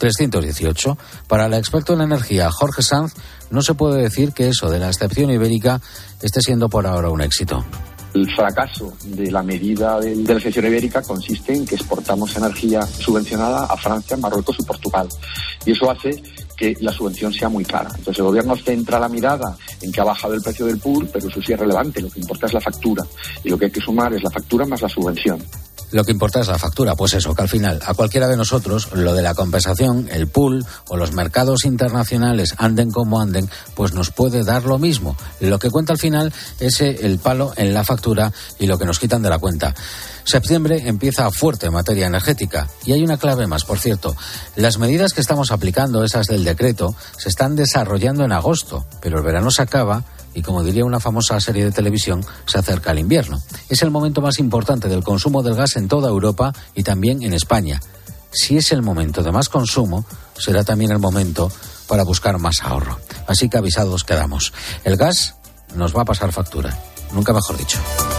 318. Para el experto en energía Jorge Sanz, no se puede decir que eso de la excepción ibérica esté siendo por ahora un éxito. El fracaso de la medida de la excepción ibérica consiste en que exportamos energía subvencionada a Francia, Marruecos y Portugal. Y eso hace que la subvención sea muy cara. Entonces el gobierno centra la mirada en que ha bajado el precio del pool, pero eso sí es relevante. Lo que importa es la factura. Y lo que hay que sumar es la factura más la subvención. Lo que importa es la factura, pues eso, que al final a cualquiera de nosotros lo de la compensación, el pool o los mercados internacionales anden como anden, pues nos puede dar lo mismo. Lo que cuenta al final es el palo en la factura y lo que nos quitan de la cuenta. Septiembre empieza fuerte en materia energética y hay una clave más, por cierto. Las medidas que estamos aplicando, esas del decreto, se están desarrollando en agosto, pero el verano se acaba y, como diría una famosa serie de televisión, se acerca el invierno. Es el momento más importante del consumo del gas en toda Europa y también en España. Si es el momento de más consumo, será también el momento para buscar más ahorro. Así que avisados quedamos. El gas nos va a pasar factura, nunca mejor dicho.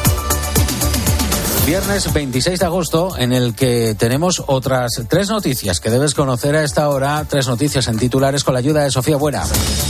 Viernes 26 de agosto, en el que tenemos otras 3 noticias que debes conocer a esta hora, 3 noticias en titulares con la ayuda de Sofía Buena.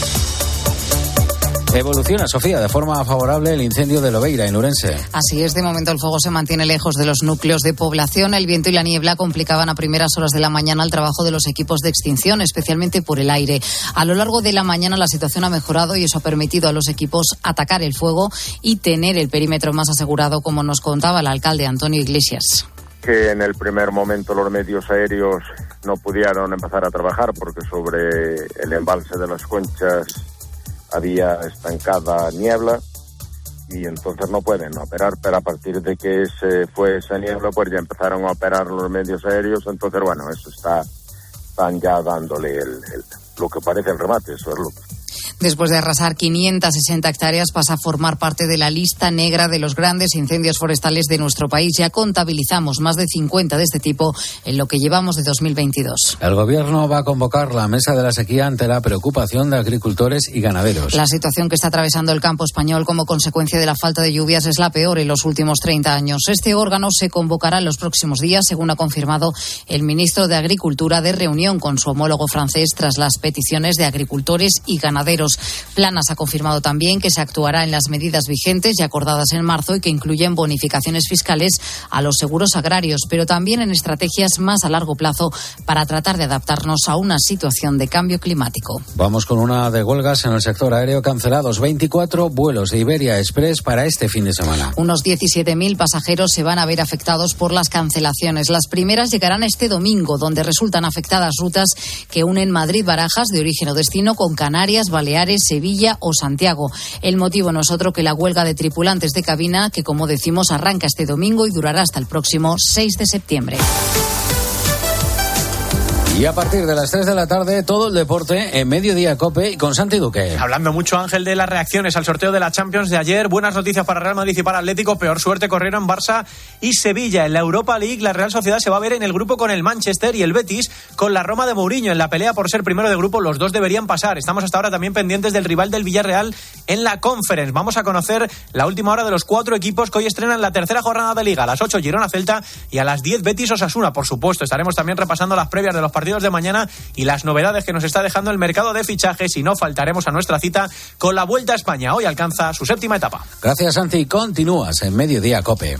Evoluciona, Sofía, de forma favorable el incendio de Lobeira, en Ourense. Así es, de momento el fuego se mantiene lejos de los núcleos de población. El viento y la niebla complicaban a primeras horas de la mañana el trabajo de los equipos de extinción, especialmente por el aire. A lo largo de la mañana la situación ha mejorado y eso ha permitido a los equipos atacar el fuego y tener el perímetro más asegurado, como nos contaba el alcalde Antonio Iglesias. Que en el primer momento los medios aéreos no pudieron empezar a trabajar porque sobre el embalse de las Conchas había estancada niebla y entonces no pueden operar, pero a partir de que se fue esa niebla pues ya empezaron a operar los medios aéreos, entonces bueno, eso están ya dándole lo que parece el remate, eso es lo que... Después de arrasar 560 hectáreas, pasa a formar parte de la lista negra de los grandes incendios forestales de nuestro país. Ya contabilizamos más de 50 de este tipo en lo que llevamos de 2022. El Gobierno va a convocar la mesa de la sequía ante la preocupación de agricultores y ganaderos. La situación que está atravesando el campo español como consecuencia de la falta de lluvias es la peor en los últimos 30 años. Este órgano se convocará en los próximos días, según ha confirmado el ministro de Agricultura, de reunión con su homólogo francés tras las peticiones de agricultores y ganaderos. Planas ha confirmado también que se actuará en las medidas vigentes y acordadas en marzo y que incluyen bonificaciones fiscales a los seguros agrarios, pero también en estrategias más a largo plazo para tratar de adaptarnos a una situación de cambio climático. Vamos con una de huelgas en el sector aéreo. Cancelados 24 vuelos de Iberia Express para este fin de semana. Unos 17.000 pasajeros se van a ver afectados por las cancelaciones. Las primeras llegarán este domingo, donde resultan afectadas rutas que unen Madrid-Barajas de origen o destino con Canarias, Baleares, Sevilla o Santiago. El motivo no es otro que la huelga de tripulantes de cabina, que como decimos arranca este domingo y durará hasta el próximo 6 de septiembre. Y a partir de las 3 de la tarde, todo el deporte en Mediodía COPE y con Santi Duque. Hablando mucho, Ángel, de las reacciones al sorteo de la Champions de ayer. Buenas noticias para Real Madrid y para Atlético. Peor suerte corrieron Barça y Sevilla. En la Europa League, la Real Sociedad se va a ver en el grupo con el Manchester y el Betis con la Roma de Mourinho. En la pelea por ser primero de grupo, los dos deberían pasar. Estamos hasta ahora también pendientes del rival del Villarreal en la Conference. Vamos a conocer la última hora de los 4 equipos que hoy estrenan la tercera jornada de Liga. A las 8, Girona-Celta, y a las 10, Betis-Osasuna. Por supuesto, estaremos también repasando las previas de los partidos de mañana y las novedades que nos está dejando el mercado de fichajes, y no faltaremos a nuestra cita con la Vuelta a España. Hoy alcanza su 7ª etapa. Gracias, Santi. Continúas en Mediodía COPE.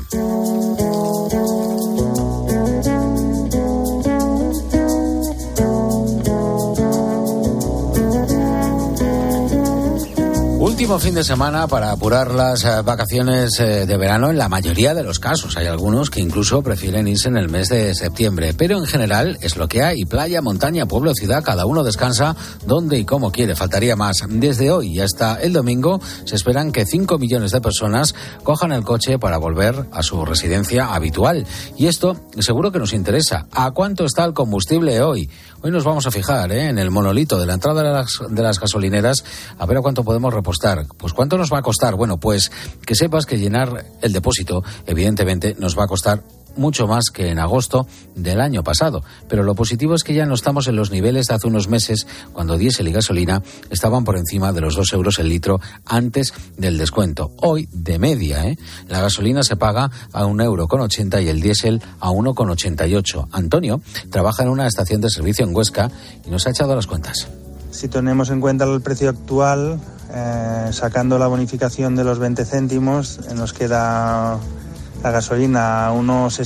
Último fin de semana para apurar las vacaciones de verano en la mayoría de los casos. Hay algunos que incluso prefieren irse en el mes de septiembre, pero en general es lo que hay. Playa, montaña, pueblo, ciudad, cada uno descansa donde y como quiere, faltaría más. Desde hoy y hasta el domingo se esperan que 5 millones de personas cojan el coche para volver a su residencia habitual. Y esto seguro que nos interesa. ¿A cuánto está el combustible hoy? Hoy nos vamos a fijar en el monolito de la entrada de las gasolineras, a ver a cuánto podemos repostar. Pues ¿cuánto nos va a costar? Bueno, pues que sepas que llenar el depósito, evidentemente, nos va a costar mucho más que en agosto del año pasado. Pero lo positivo es que ya no estamos en los niveles de hace unos meses, cuando diésel y gasolina estaban por encima de los 2 euros el litro antes del descuento. Hoy, de media, la gasolina se paga a 1,80 € y el diésel a 1,88 €. Antonio trabaja en una estación de servicio en Huesca y nos ha echado las cuentas. Si tenemos en cuenta el precio actual, sacando la bonificación de los 20 céntimos, nos queda la gasolina a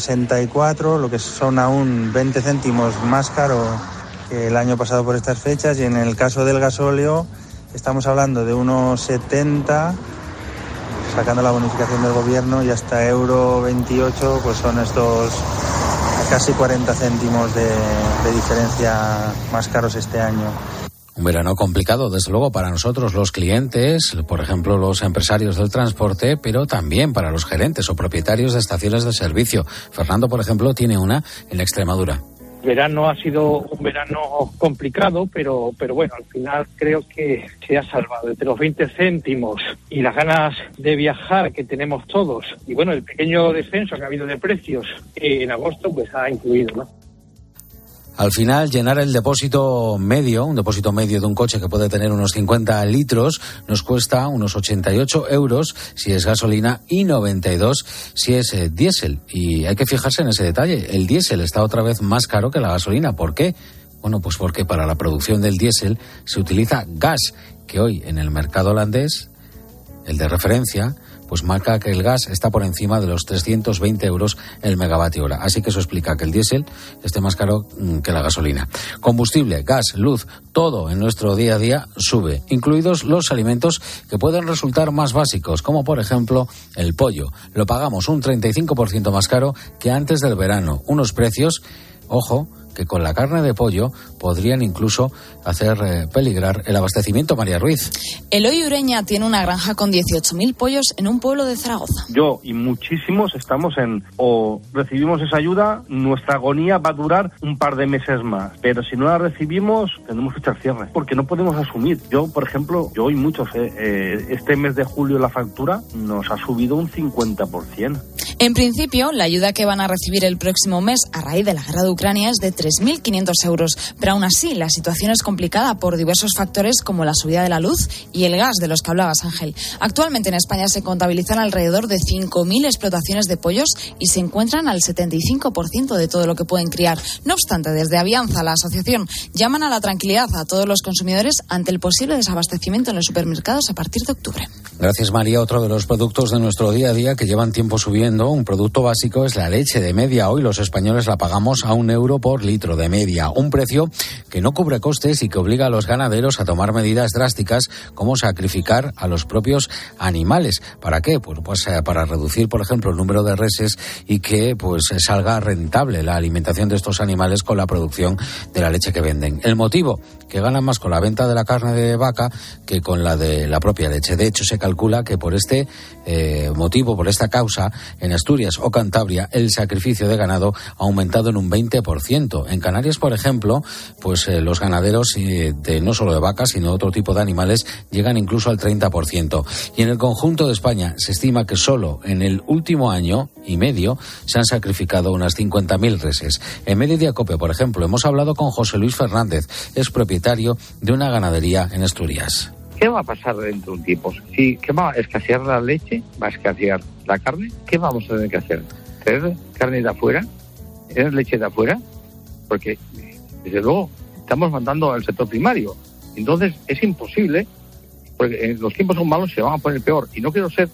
1,64, lo que son aún 20 céntimos más caro que el año pasado por estas fechas, y en el caso del gasóleo estamos hablando de 1,70, sacando la bonificación del gobierno, y hasta €1,28, pues son estos casi 40 céntimos de diferencia más caros este año. Un verano complicado, desde luego, para nosotros los clientes, por ejemplo, los empresarios del transporte, pero también para los gerentes o propietarios de estaciones de servicio. Fernando, por ejemplo, tiene una en Extremadura. El verano ha sido un verano complicado, pero bueno, al final creo que se ha salvado. Entre los 20 céntimos y las ganas de viajar que tenemos todos, y bueno, el pequeño descenso que ha habido de precios en agosto, pues ha incluido, ¿no? Al final, llenar el depósito medio, un depósito medio de un coche que puede tener unos 50 litros, nos cuesta unos 88 euros si es gasolina y 92 si es diésel. Y hay que fijarse en ese detalle. El diésel está otra vez más caro que la gasolina. ¿Por qué? Bueno, pues porque para la producción del diésel se utiliza gas, que hoy en el mercado holandés, el de referencia, pues marca que el gas está por encima de los 320 euros el megavatio hora. Así que eso explica que el diésel esté más caro que la gasolina. Combustible, gas, luz, todo en nuestro día a día sube, incluidos los alimentos que pueden resultar más básicos, como por ejemplo el pollo. Lo pagamos un 35% más caro que antes del verano. Unos precios, ojo, que con la carne de pollo podrían incluso hacer peligrar el abastecimiento. María Ruiz. Eloy Ureña tiene una granja con 18.000 pollos en un pueblo de Zaragoza. Yo y muchísimos estamos o recibimos esa ayuda, nuestra agonía va a durar un par de meses más, pero si no la recibimos tenemos que echar cierre, porque no podemos asumir. Yo, por ejemplo, yo y muchos, este mes de julio la factura nos ha subido un 50%. En principio, la ayuda que van a recibir el próximo mes a raíz de la guerra de Ucrania es de 3.500 euros, pero aún así la situación es complicada por diversos factores como la subida de la luz y el gas de los que hablabas, Ángel. Actualmente en España se contabilizan alrededor de 5.000 explotaciones de pollos y se encuentran al 75% de todo lo que pueden criar. No obstante, desde Avianza, la asociación, llaman a la tranquilidad a todos los consumidores ante el posible desabastecimiento en los supermercados a partir de octubre. Gracias, María. Otro de los productos de nuestro día a día que llevan tiempo subiendo, un producto básico, es la leche de media. Hoy los españoles la pagamos a €1 por litro de media, un precio que no cubre costes y que obliga a los ganaderos a tomar medidas drásticas como sacrificar a los propios animales. ¿Para qué? Pues para reducir, por ejemplo, el número de reses y que salga rentable la alimentación de estos animales con la producción de la leche que venden. El motivo, que ganan más con la venta de la carne de vaca que con la de la propia leche. De hecho, se calcula que por este motivo, por esta causa, en Asturias o Cantabria, el sacrificio de ganado ha aumentado en un 20%. En Canarias, por ejemplo, los ganaderos no solo de vacas, sino otro tipo de animales, llegan incluso al 30%. Y en el conjunto de España se estima que solo en el último año y medio se han sacrificado unas 50.000 reses. En Mediodía COPE, por ejemplo, hemos hablado con José Luis Fernández, es propietario de una ganadería en Asturias. ¿Qué va a pasar dentro de un tiempo? ¿Qué va a escasear la leche? ¿Va a escasear la carne? ¿Qué vamos a tener que hacer? ¿Traer carne de afuera? ¿Traer leche de afuera? Porque, desde luego, estamos mandando al sector primario. Entonces, es imposible, porque los tiempos son malos, se van a poner peor. Y no quiero ser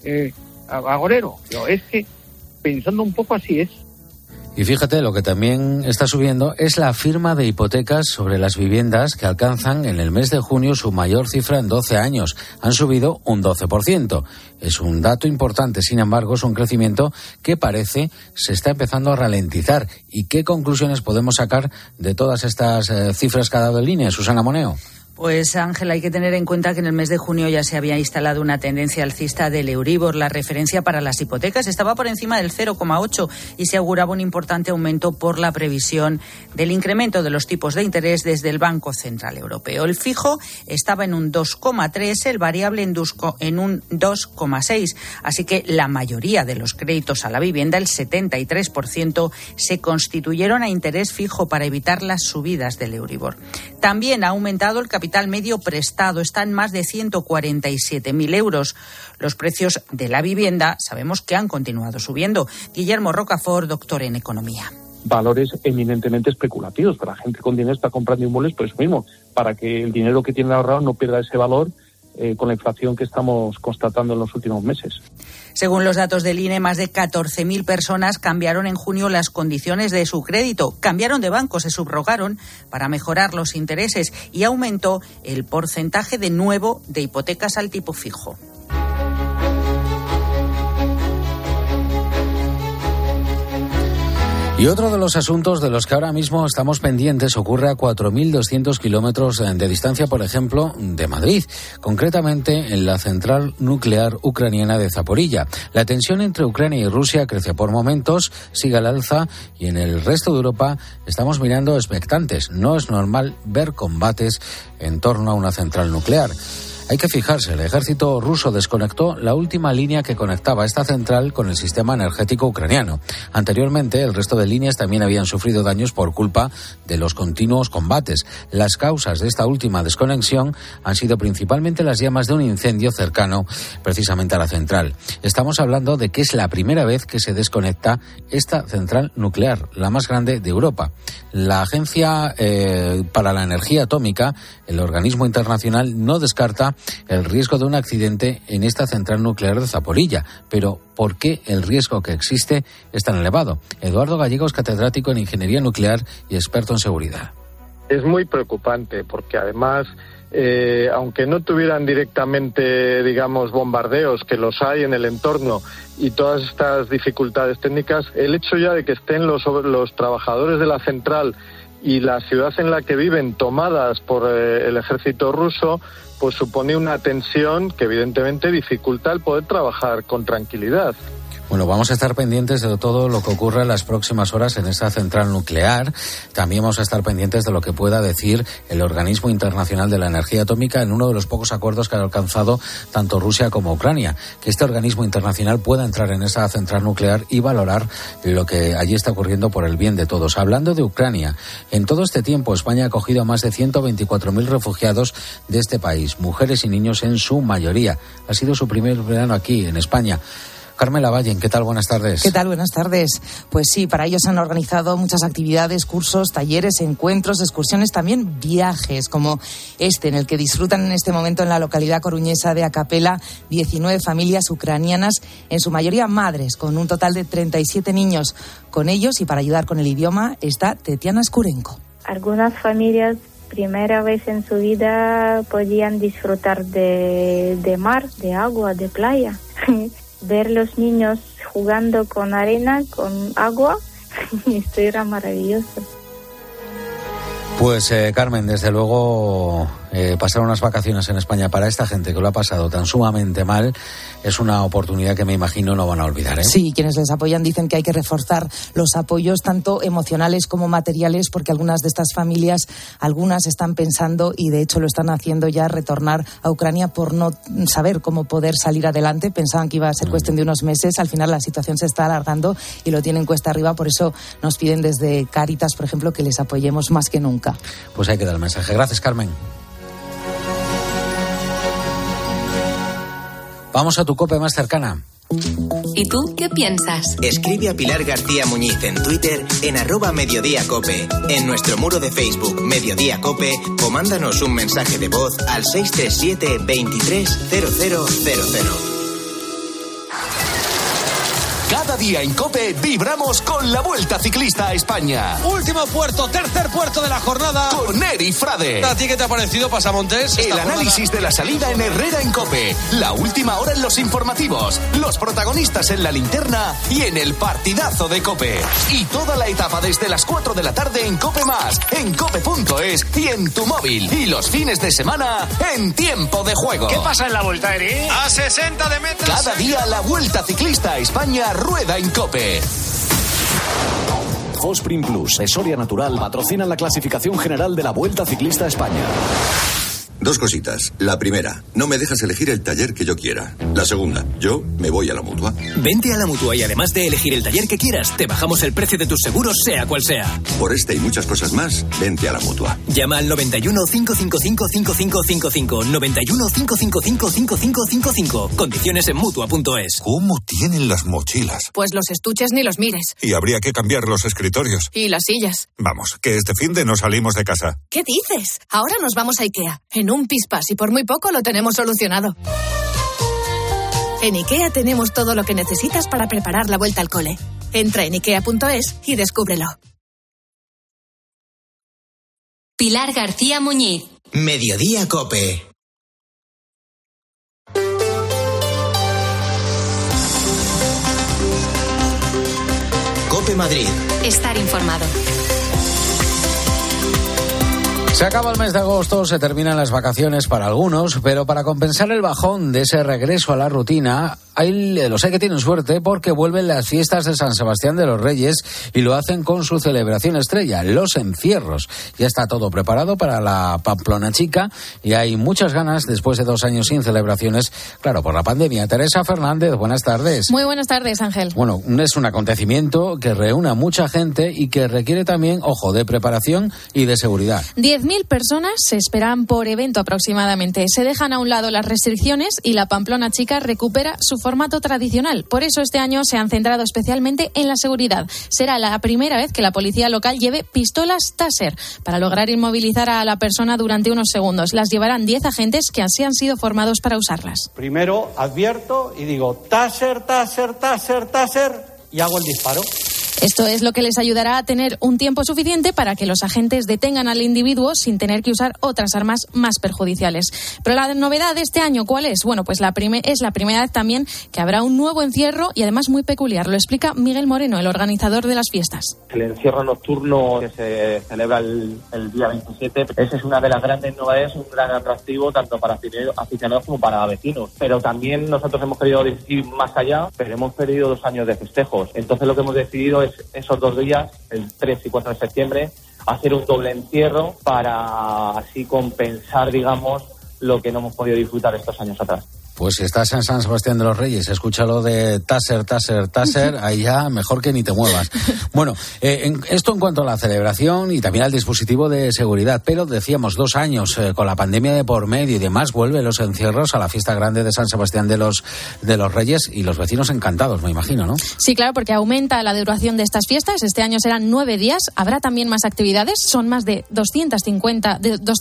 agorero, pero es que, pensando un poco así es. Y fíjate, lo que también está subiendo es la firma de hipotecas sobre las viviendas, que alcanzan en el mes de junio su mayor cifra en 12 años. Han subido un 12%. Es un dato importante, sin embargo, es un crecimiento que parece se está empezando a ralentizar. ¿Y qué conclusiones podemos sacar de todas estas cifras que ha dado el INE, Susana Moneo? Pues, Ángel, hay que tener en cuenta que en el mes de junio ya se había instalado una tendencia alcista del Euribor. La referencia para las hipotecas estaba por encima del 0,8 y se auguraba un importante aumento por la previsión del incremento de los tipos de interés desde el Banco Central Europeo. El fijo estaba en un 2,3, el variable en un 2,6. Así que la mayoría de los créditos a la vivienda, el 73%, se constituyeron a interés fijo para evitar las subidas del Euribor. También ha aumentado el capital medio prestado, está en más de 147.000 euros. Los precios de la vivienda sabemos que han continuado subiendo. Guillermo Rocafort, doctor en economía. Valores eminentemente especulativos. Para la gente con dinero está comprando inmuebles por eso mismo, para que el dinero que tiene ahorrado no pierda ese valor con la inflación que estamos constatando en los últimos meses. Según los datos del INE, más de 14.000 personas cambiaron en junio las condiciones de su crédito, cambiaron de banco, se subrogaron para mejorar los intereses y aumentó el porcentaje de nuevo de hipotecas al tipo fijo. Y otro de los asuntos de los que ahora mismo estamos pendientes ocurre a 4.200 kilómetros de distancia, por ejemplo, de Madrid, concretamente en la central nuclear ucraniana de Zaporilla. La tensión entre Ucrania y Rusia crece por momentos, sigue al alza y en el resto de Europa estamos mirando expectantes. No es normal ver combates en torno a una central nuclear. Hay que fijarse, el ejército ruso desconectó la última línea que conectaba esta central con el sistema energético ucraniano. Anteriormente, el resto de líneas también habían sufrido daños por culpa de los continuos combates. Las causas de esta última desconexión han sido principalmente las llamas de un incendio cercano precisamente a la central. Estamos hablando de que es la primera vez que se desconecta esta central nuclear, la más grande de Europa. La Agencia para la Energía Atómica, el organismo internacional, no descarta el riesgo de un accidente en esta central nuclear de Zaporilla. Pero, ¿por qué el riesgo que existe es tan elevado? Eduardo Gallegos, catedrático en Ingeniería Nuclear y experto en seguridad. Es muy preocupante porque además, aunque no tuvieran directamente, digamos, bombardeos, que los hay en el entorno, y todas estas dificultades técnicas, el hecho ya de que estén los trabajadores de la central y la ciudad en la que viven tomadas por el ejército ruso, pues supone una tensión que evidentemente dificulta el poder trabajar con tranquilidad. Bueno, vamos a estar pendientes de todo lo que ocurra en las próximas horas en esta central nuclear. También vamos a estar pendientes de lo que pueda decir el Organismo Internacional de la Energía Atómica en uno de los pocos acuerdos que han alcanzado tanto Rusia como Ucrania. Que este organismo internacional pueda entrar en esa central nuclear y valorar lo que allí está ocurriendo por el bien de todos. Hablando de Ucrania, en todo este tiempo España ha acogido a más de 124.000 refugiados de este país, mujeres y niños en su mayoría. Ha sido su primer verano aquí, en España. Carmela Vallen, ¿qué tal? Buenas tardes. ¿Qué tal? Buenas tardes. Pues sí, para ellos han organizado muchas actividades, cursos, talleres, encuentros, excursiones, también viajes, como este, en el que disfrutan en este momento en la localidad coruñesa de Acapela 19 familias ucranianas, en su mayoría madres, con un total de 37 niños. Con ellos, y para ayudar con el idioma, está Tetiana Skurenko. Algunas familias, primera vez en su vida, podían disfrutar de mar, de agua, de playa. Ver los niños jugando con arena, con agua, esto era maravilloso. Pues Carmen, desde luego pasar unas vacaciones en España para esta gente que lo ha pasado tan sumamente mal es una oportunidad que me imagino no van a olvidar, ¿eh? Sí, quienes les apoyan dicen que hay que reforzar los apoyos tanto emocionales como materiales, porque algunas de estas familias, algunas están pensando, y de hecho lo están haciendo ya, retornar a Ucrania por no saber cómo poder salir adelante. Pensaban que iba a ser cuestión de unos meses, al final la situación se está alargando y lo tienen cuesta arriba, por eso nos piden desde Cáritas, por ejemplo, que les apoyemos más que nunca. Pues hay que dar el mensaje. Gracias, Carmen. Vamos a tu COPE más cercana. ¿Y tú qué piensas? Escribe a Pilar García Muñiz en Twitter en @mediodíacope, en nuestro muro de Facebook Mediodía Cope, o mándanos un mensaje de voz al 637 230000. Cada día en COPE vibramos con la Vuelta Ciclista a España. Último puerto, tercer puerto de la jornada. Con Eri Frade. ¿A ti qué te ha parecido, Pasamontes? El análisis de la salida en Herrera en COPE. La última hora en los informativos. Los protagonistas en la linterna y en el partidazo de COPE. Y toda la etapa desde las 4 de la tarde en COPE+, en cope.es y en tu móvil. Y los fines de semana en Tiempo de Juego. ¿Qué pasa en la Vuelta, Eri? A 60 de metros. Cada día la Vuelta Ciclista a España rueda en COPE. Fosprin Plus, de Soria Natural, patrocina la clasificación general de la Vuelta Ciclista a España. Dos cositas. La primera, no me dejas elegir el taller que yo quiera. La segunda, yo me voy a la Mutua. Vente a la Mutua y además de elegir el taller que quieras, te bajamos el precio de tus seguros, sea cual sea. Por este y muchas cosas más, vente a la Mutua. Llama al 91 555 5555. 91 555 5555. Condiciones en Mutua.es. ¿Cómo tienen las mochilas? Pues los estuches ni los mires. Y habría que cambiar los escritorios. Y las sillas. Vamos, que este finde no salimos de casa. ¿Qué dices? Ahora nos vamos a IKEA. En un pispás y por muy poco lo tenemos solucionado. En IKEA tenemos todo lo que necesitas para preparar la vuelta al cole. Entra en IKEA.es y descúbrelo. Pilar García Muñiz. Mediodía Cope. Cope Madrid. Estar informado. Se acaba el mes de agosto, se terminan las vacaciones para algunos, pero para compensar el bajón de ese regreso a la rutina, los hay que tienen suerte porque vuelven las fiestas de San Sebastián de los Reyes y lo hacen con su celebración estrella, los encierros. Ya está todo preparado para la Pamplona Chica y hay muchas ganas después de 2 años sin celebraciones, claro, por la pandemia. Teresa Fernández, buenas tardes. Muy buenas tardes, Ángel. Bueno, es un acontecimiento que reúne a mucha gente y que requiere también, ojo, de preparación y de seguridad. 10.000 personas se esperan por evento aproximadamente. Se dejan a un lado las restricciones y la Pamplona Chica recupera su formato tradicional. Por eso este año se han centrado especialmente en la seguridad. Será la primera vez que la policía local lleve pistolas Taser para lograr inmovilizar a la persona durante unos segundos. Las llevarán 10 agentes que así han sido formados para usarlas. Primero advierto y digo Taser, Taser, Taser, Taser y hago el disparo. Esto es lo que les ayudará a tener un tiempo suficiente para que los agentes detengan al individuo sin tener que usar otras armas más perjudiciales. Pero la novedad de este año, ¿cuál es? Bueno, pues es la primera vez también que habrá un nuevo encierro y además muy peculiar. Lo explica Miguel Moreno, el organizador de las fiestas. El encierro nocturno que se celebra el día 27, esa es una de las grandes novedades, un gran atractivo tanto para aficionados como para vecinos. Pero también nosotros hemos querido ir más allá, pero hemos perdido 2 años de festejos. Entonces lo que hemos decidido es esos 2 días, el 3 y 4 de septiembre, hacer un doble encierro para así compensar, digamos, lo que no hemos podido disfrutar estos años atrás. Pues si estás en San Sebastián de los Reyes, escucha lo de Taser, Taser, Taser, ahí ya mejor que ni te muevas. Bueno, esto en cuanto a la celebración y también al dispositivo de seguridad, pero decíamos 2 años con la pandemia de por medio y demás, vuelven los encierros a la fiesta grande de San Sebastián de los Reyes y los vecinos encantados, me imagino, ¿no? Sí, claro, porque aumenta la duración de estas fiestas. Este año serán 9 días, habrá también más actividades, son más de 250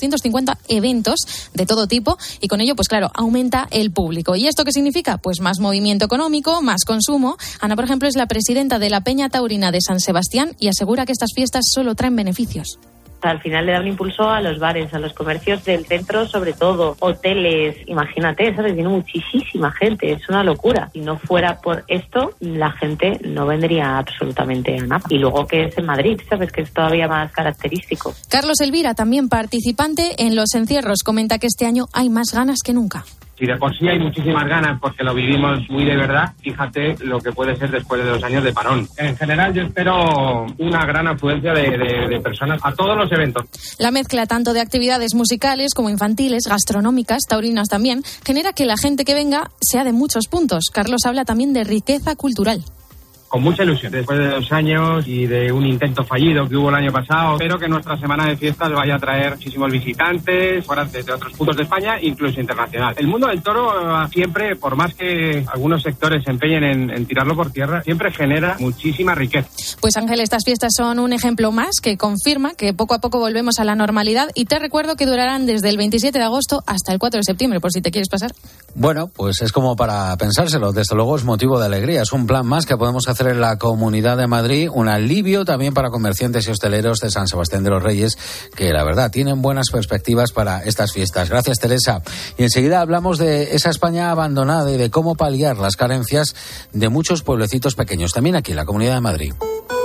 eventos de todo tipo y con ello, pues claro, aumenta el público. ¿Y esto qué significa? Pues más movimiento económico, más consumo. Ana, por ejemplo, es la presidenta de la Peña Taurina de San Sebastián y asegura que estas fiestas solo traen beneficios. Al final le da un impulso a los bares, a los comercios del centro, sobre todo, hoteles, imagínate, ¿sabes? Viene muchísima gente, es una locura. Si no fuera por esto, la gente no vendría absolutamente a nada. Y luego que es en Madrid, ¿sabes? Que es todavía más característico. Carlos Elvira, también participante en los encierros, comenta que este año hay más ganas que nunca. Si de por sí hay muchísimas ganas porque lo vivimos muy de verdad, fíjate lo que puede ser después de 2 años de parón. En general yo espero una gran afluencia de personas a todos los eventos. La mezcla tanto de actividades musicales como infantiles, gastronómicas, taurinas también, genera que la gente que venga sea de muchos puntos. Carlos habla también de riqueza cultural. Con mucha ilusión. Después de 2 años y de un intento fallido que hubo el año pasado, espero que nuestra semana de fiestas vaya a traer muchísimos visitantes, fuera de otros puntos de España, incluso internacional. El mundo del toro siempre, por más que algunos sectores se empeñen en tirarlo por tierra, siempre genera muchísima riqueza. Pues Ángel, estas fiestas son un ejemplo más que confirma que poco a poco volvemos a la normalidad y te recuerdo que durarán desde el 27 de agosto hasta el 4 de septiembre, por si te quieres pasar. Bueno, pues es como para pensárselo. Desde luego es motivo de alegría. Es un plan más que podemos hacer en la Comunidad de Madrid, un alivio también para comerciantes y hosteleros de San Sebastián de los Reyes, que la verdad tienen buenas perspectivas para estas fiestas. Gracias, Teresa. Y enseguida hablamos de esa España abandonada y de cómo paliar las carencias de muchos pueblecitos pequeños, también aquí en la Comunidad de Madrid.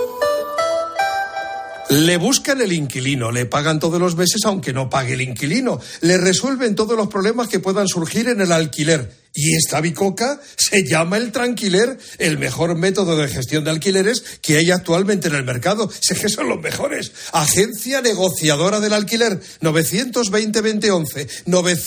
Le buscan el inquilino, le pagan todos los meses aunque no pague el inquilino, le resuelven todos los problemas que puedan surgir en el alquiler. Y esta bicoca se llama el Tranquiler, el mejor método de gestión de alquileres que hay actualmente en el mercado. Sé que son los mejores. Agencia negociadora del alquiler, 920-2011,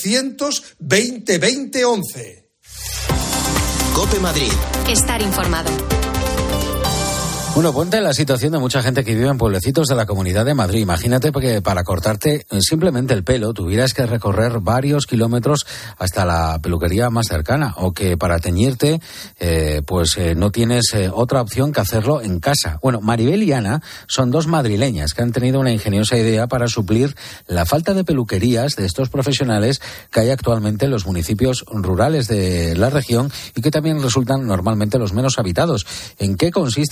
920-2011. COPE Madrid. Estar informado. Bueno, ponte la situación de mucha gente que vive en pueblecitos de la Comunidad de Madrid. Imagínate que para cortarte simplemente el pelo tuvieras que recorrer varios kilómetros hasta la peluquería más cercana, o que para teñirte no tienes otra opción que hacerlo en casa. Bueno, Maribel y Ana son 2 madrileñas que han tenido una ingeniosa idea para suplir la falta de peluquerías de estos profesionales que hay actualmente en los municipios rurales de la región y que también resultan normalmente los menos habitados. ¿En qué consiste esta iniciativa?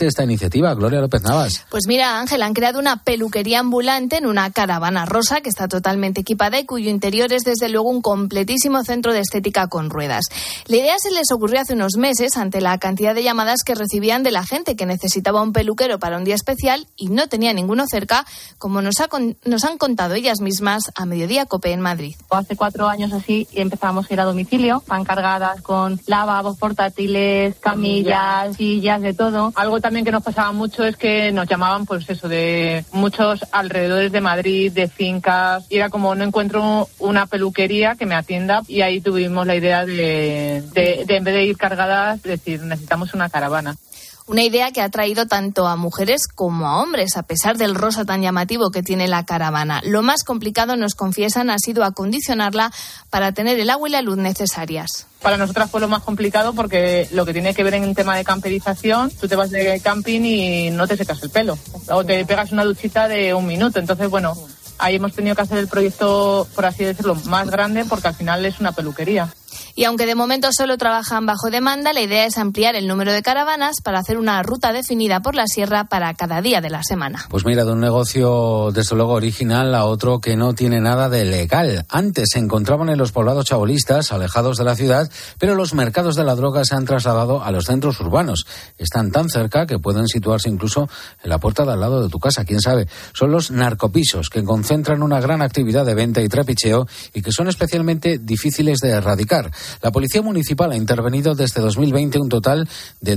iniciativa? Gloria López Navas. Pues mira, Ángel, han creado una peluquería ambulante en una caravana rosa que está totalmente equipada y cuyo interior es desde luego un completísimo centro de estética con ruedas. La idea se les ocurrió hace unos meses ante la cantidad de llamadas que recibían de la gente que necesitaba un peluquero para un día especial y no tenía ninguno cerca, como nos han contado ellas mismas a Mediodía COPE en Madrid. Hace 4 años así empezamos a ir a domicilio, van cargadas con lavabos portátiles, camillas, sillas, de todo. Algo también que nos pasaba mucho es que nos llamaban, pues eso, de muchos alrededores de Madrid, de fincas, y era como no encuentro una peluquería que me atienda, y ahí tuvimos la idea de en vez de ir cargadas, decir, necesitamos una caravana. Una idea que ha atraído tanto a mujeres como a hombres, a pesar del rosa tan llamativo que tiene la caravana. Lo más complicado, nos confiesan, ha sido acondicionarla para tener el agua y la luz necesarias. Para nosotras fue lo más complicado porque lo que tiene que ver en el tema de camperización, tú te vas de camping y no te secas el pelo, o te pegas una duchita de 1 minuto. Entonces, bueno, ahí hemos tenido que hacer el proyecto, por así decirlo, más grande, porque al final es una peluquería. Y aunque de momento solo trabajan bajo demanda, la idea es ampliar el número de caravanas para hacer una ruta definida por la sierra para cada día de la semana. Pues mira, de un negocio desde luego original a otro que no tiene nada de legal. Antes se encontraban en los poblados chabolistas, alejados de la ciudad, pero los mercados de la droga se han trasladado a los centros urbanos. Están tan cerca que pueden situarse incluso en la puerta de al lado de tu casa, quién sabe. Son los narcopisos, que concentran una gran actividad de venta y trapicheo y que son especialmente difíciles de erradicar. La Policía Municipal ha intervenido desde 2020 un total de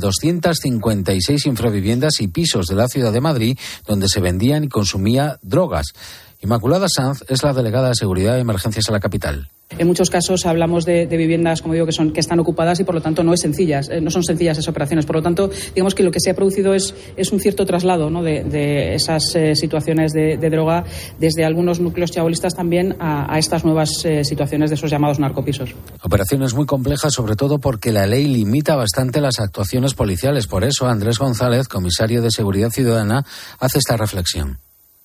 256 infraviviendas y pisos de la ciudad de Madrid donde se vendían y consumía drogas. Inmaculada Sanz es la delegada de Seguridad y Emergencias en la capital. En muchos casos hablamos de viviendas, como digo, que están ocupadas y por lo tanto no son sencillas esas operaciones. Por lo tanto, digamos que lo que se ha producido es un cierto traslado, ¿no?, de esas situaciones de droga desde algunos núcleos chabolistas también a estas nuevas situaciones de esos llamados narcopisos. Operaciones muy complejas, sobre todo porque la ley limita bastante las actuaciones policiales. Por eso Andrés González, comisario de Seguridad Ciudadana, hace esta reflexión.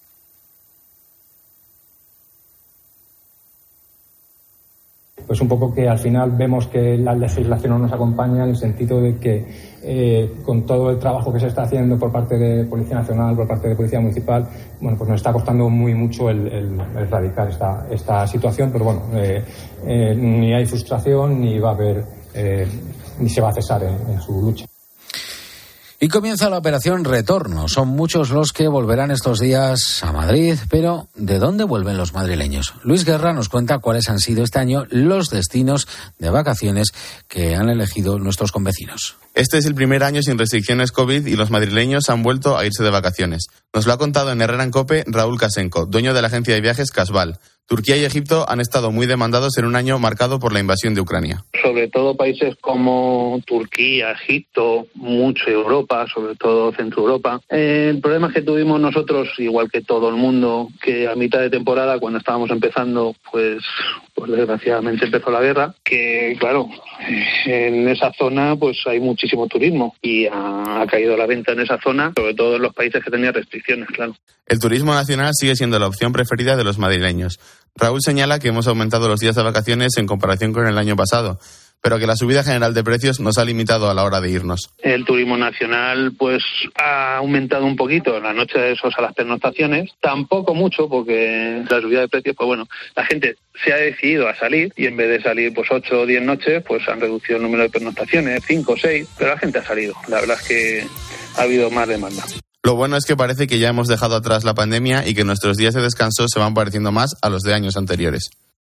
Pues un poco que al final vemos que la legislación no nos acompaña en el sentido de que con todo el trabajo que se está haciendo por parte de Policía Nacional, por parte de Policía Municipal, bueno, pues nos está costando mucho el erradicar esta situación, pero bueno, ni hay frustración ni va a haber ni se va a cesar en su lucha. Y comienza la operación Retorno. Son muchos los que volverán estos días a Madrid, pero ¿de dónde vuelven los madrileños? Luis Guerra nos cuenta cuáles han sido este año los destinos de vacaciones que han elegido nuestros convecinos. Este es el primer año sin restricciones COVID y los madrileños han vuelto a irse de vacaciones. Nos lo ha contado en Herrera en COPE Raúl Casenco, dueño de la agencia de viajes Casval. Turquía y Egipto han estado muy demandados en un año marcado por la invasión de Ucrania. Sobre todo países como Turquía, Egipto, mucho Europa, sobre todo Centro Europa. El problema es que tuvimos nosotros, igual que todo el mundo, que a mitad de temporada, cuando estábamos empezando, pues desgraciadamente empezó la guerra, que claro, en esa zona pues hay muchísimo turismo y ha caído la venta en esa zona, sobre todo en los países que tenían restricciones, claro. El turismo nacional sigue siendo la opción preferida de los madrileños. Raúl señala que hemos aumentado los días de vacaciones en comparación con el año pasado, pero que la subida general de precios nos ha limitado a la hora de irnos. El turismo nacional pues ha aumentado un poquito en la noche de esos a las pernoctaciones, tampoco mucho porque la subida de precios, pues bueno, la gente se ha decidido a salir y en vez de salir pues 8 o 10 noches, pues han reducido el número de pernoctaciones, 5 o 6, pero la gente ha salido. La verdad es que ha habido más demanda. Lo bueno es que parece que ya hemos dejado atrás la pandemia y que nuestros días de descanso se van pareciendo más a los de años anteriores.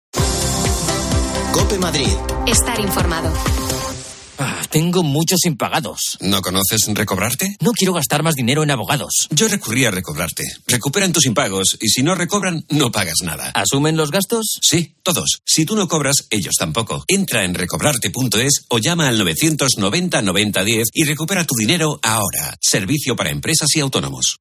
COPE Madrid. Estar informado. Tengo muchos impagados. ¿No conoces Recobrarte? No quiero gastar más dinero en abogados. Yo recurrí a Recobrarte. Recuperan tus impagos y si no recobran, no pagas nada. ¿Asumen los gastos? Sí, todos. Si tú no cobras, ellos tampoco. Entra en recobrarte.es o llama al 990 90 10 y recupera tu dinero ahora. Servicio para empresas y autónomos.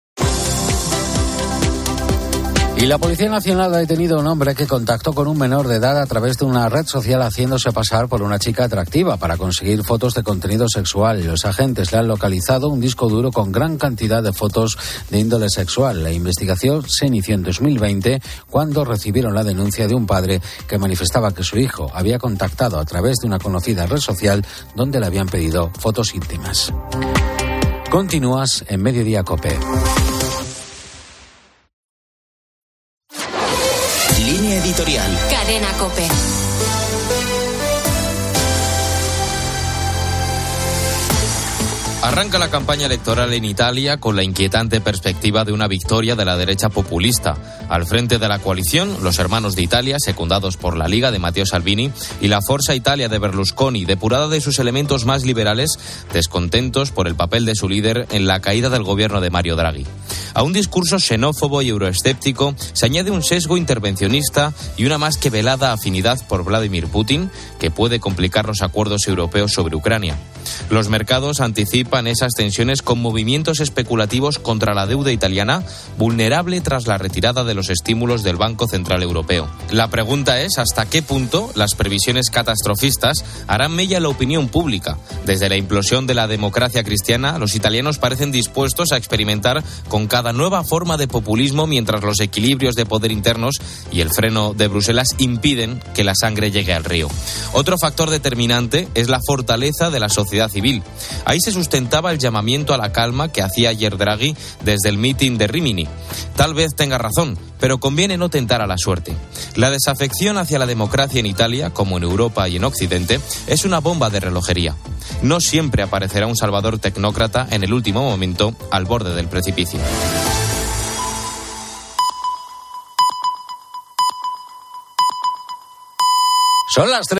Y la Policía Nacional ha detenido a un hombre que contactó con un menor de edad a través de una red social haciéndose pasar por una chica atractiva para conseguir fotos de contenido sexual. Los agentes le han localizado un disco duro con gran cantidad de fotos de índole sexual. La investigación se inició en 2020 cuando recibieron la denuncia de un padre que manifestaba que su hijo había contactado a través de una conocida red social donde le habían pedido fotos íntimas. Continúas en Mediodía COPE. Línea editorial. Cadena COPE. Arranca la campaña electoral en Italia con la inquietante perspectiva de una victoria de la derecha populista. Al frente de la coalición, los Hermanos de Italia, secundados por la Liga de Matteo Salvini, y la Forza Italia de Berlusconi, depurada de sus elementos más liberales, descontentos por el papel de su líder en la caída del gobierno de Mario Draghi. A un discurso xenófobo y euroescéptico se añade un sesgo intervencionista y una más que velada afinidad por Vladimir Putin, que puede complicar los acuerdos europeos sobre Ucrania. Los mercados anticipan esas tensiones con movimientos especulativos contra la deuda italiana, vulnerable tras la retirada de los estímulos del Banco Central Europeo. La pregunta es hasta qué punto las previsiones catastrofistas harán mella en la opinión pública. Desde la implosión de la democracia cristiana, los italianos parecen dispuestos a experimentar con cada nueva forma de populismo, mientras los equilibrios de poder internos y el freno de Bruselas impiden que la sangre llegue al río. Otro factor determinante es la fortaleza de la sociedad civil. Ahí se sustentaba el llamamiento a la calma que hacía ayer Draghi desde el mitin de Rimini. Tal vez tenga razón, pero conviene no tentar a la suerte. La desafección hacia la democracia en Italia, como en Europa y en Occidente, es una bomba de relojería. No siempre aparecerá un salvador tecnócrata en el último momento al borde del precipicio. Son las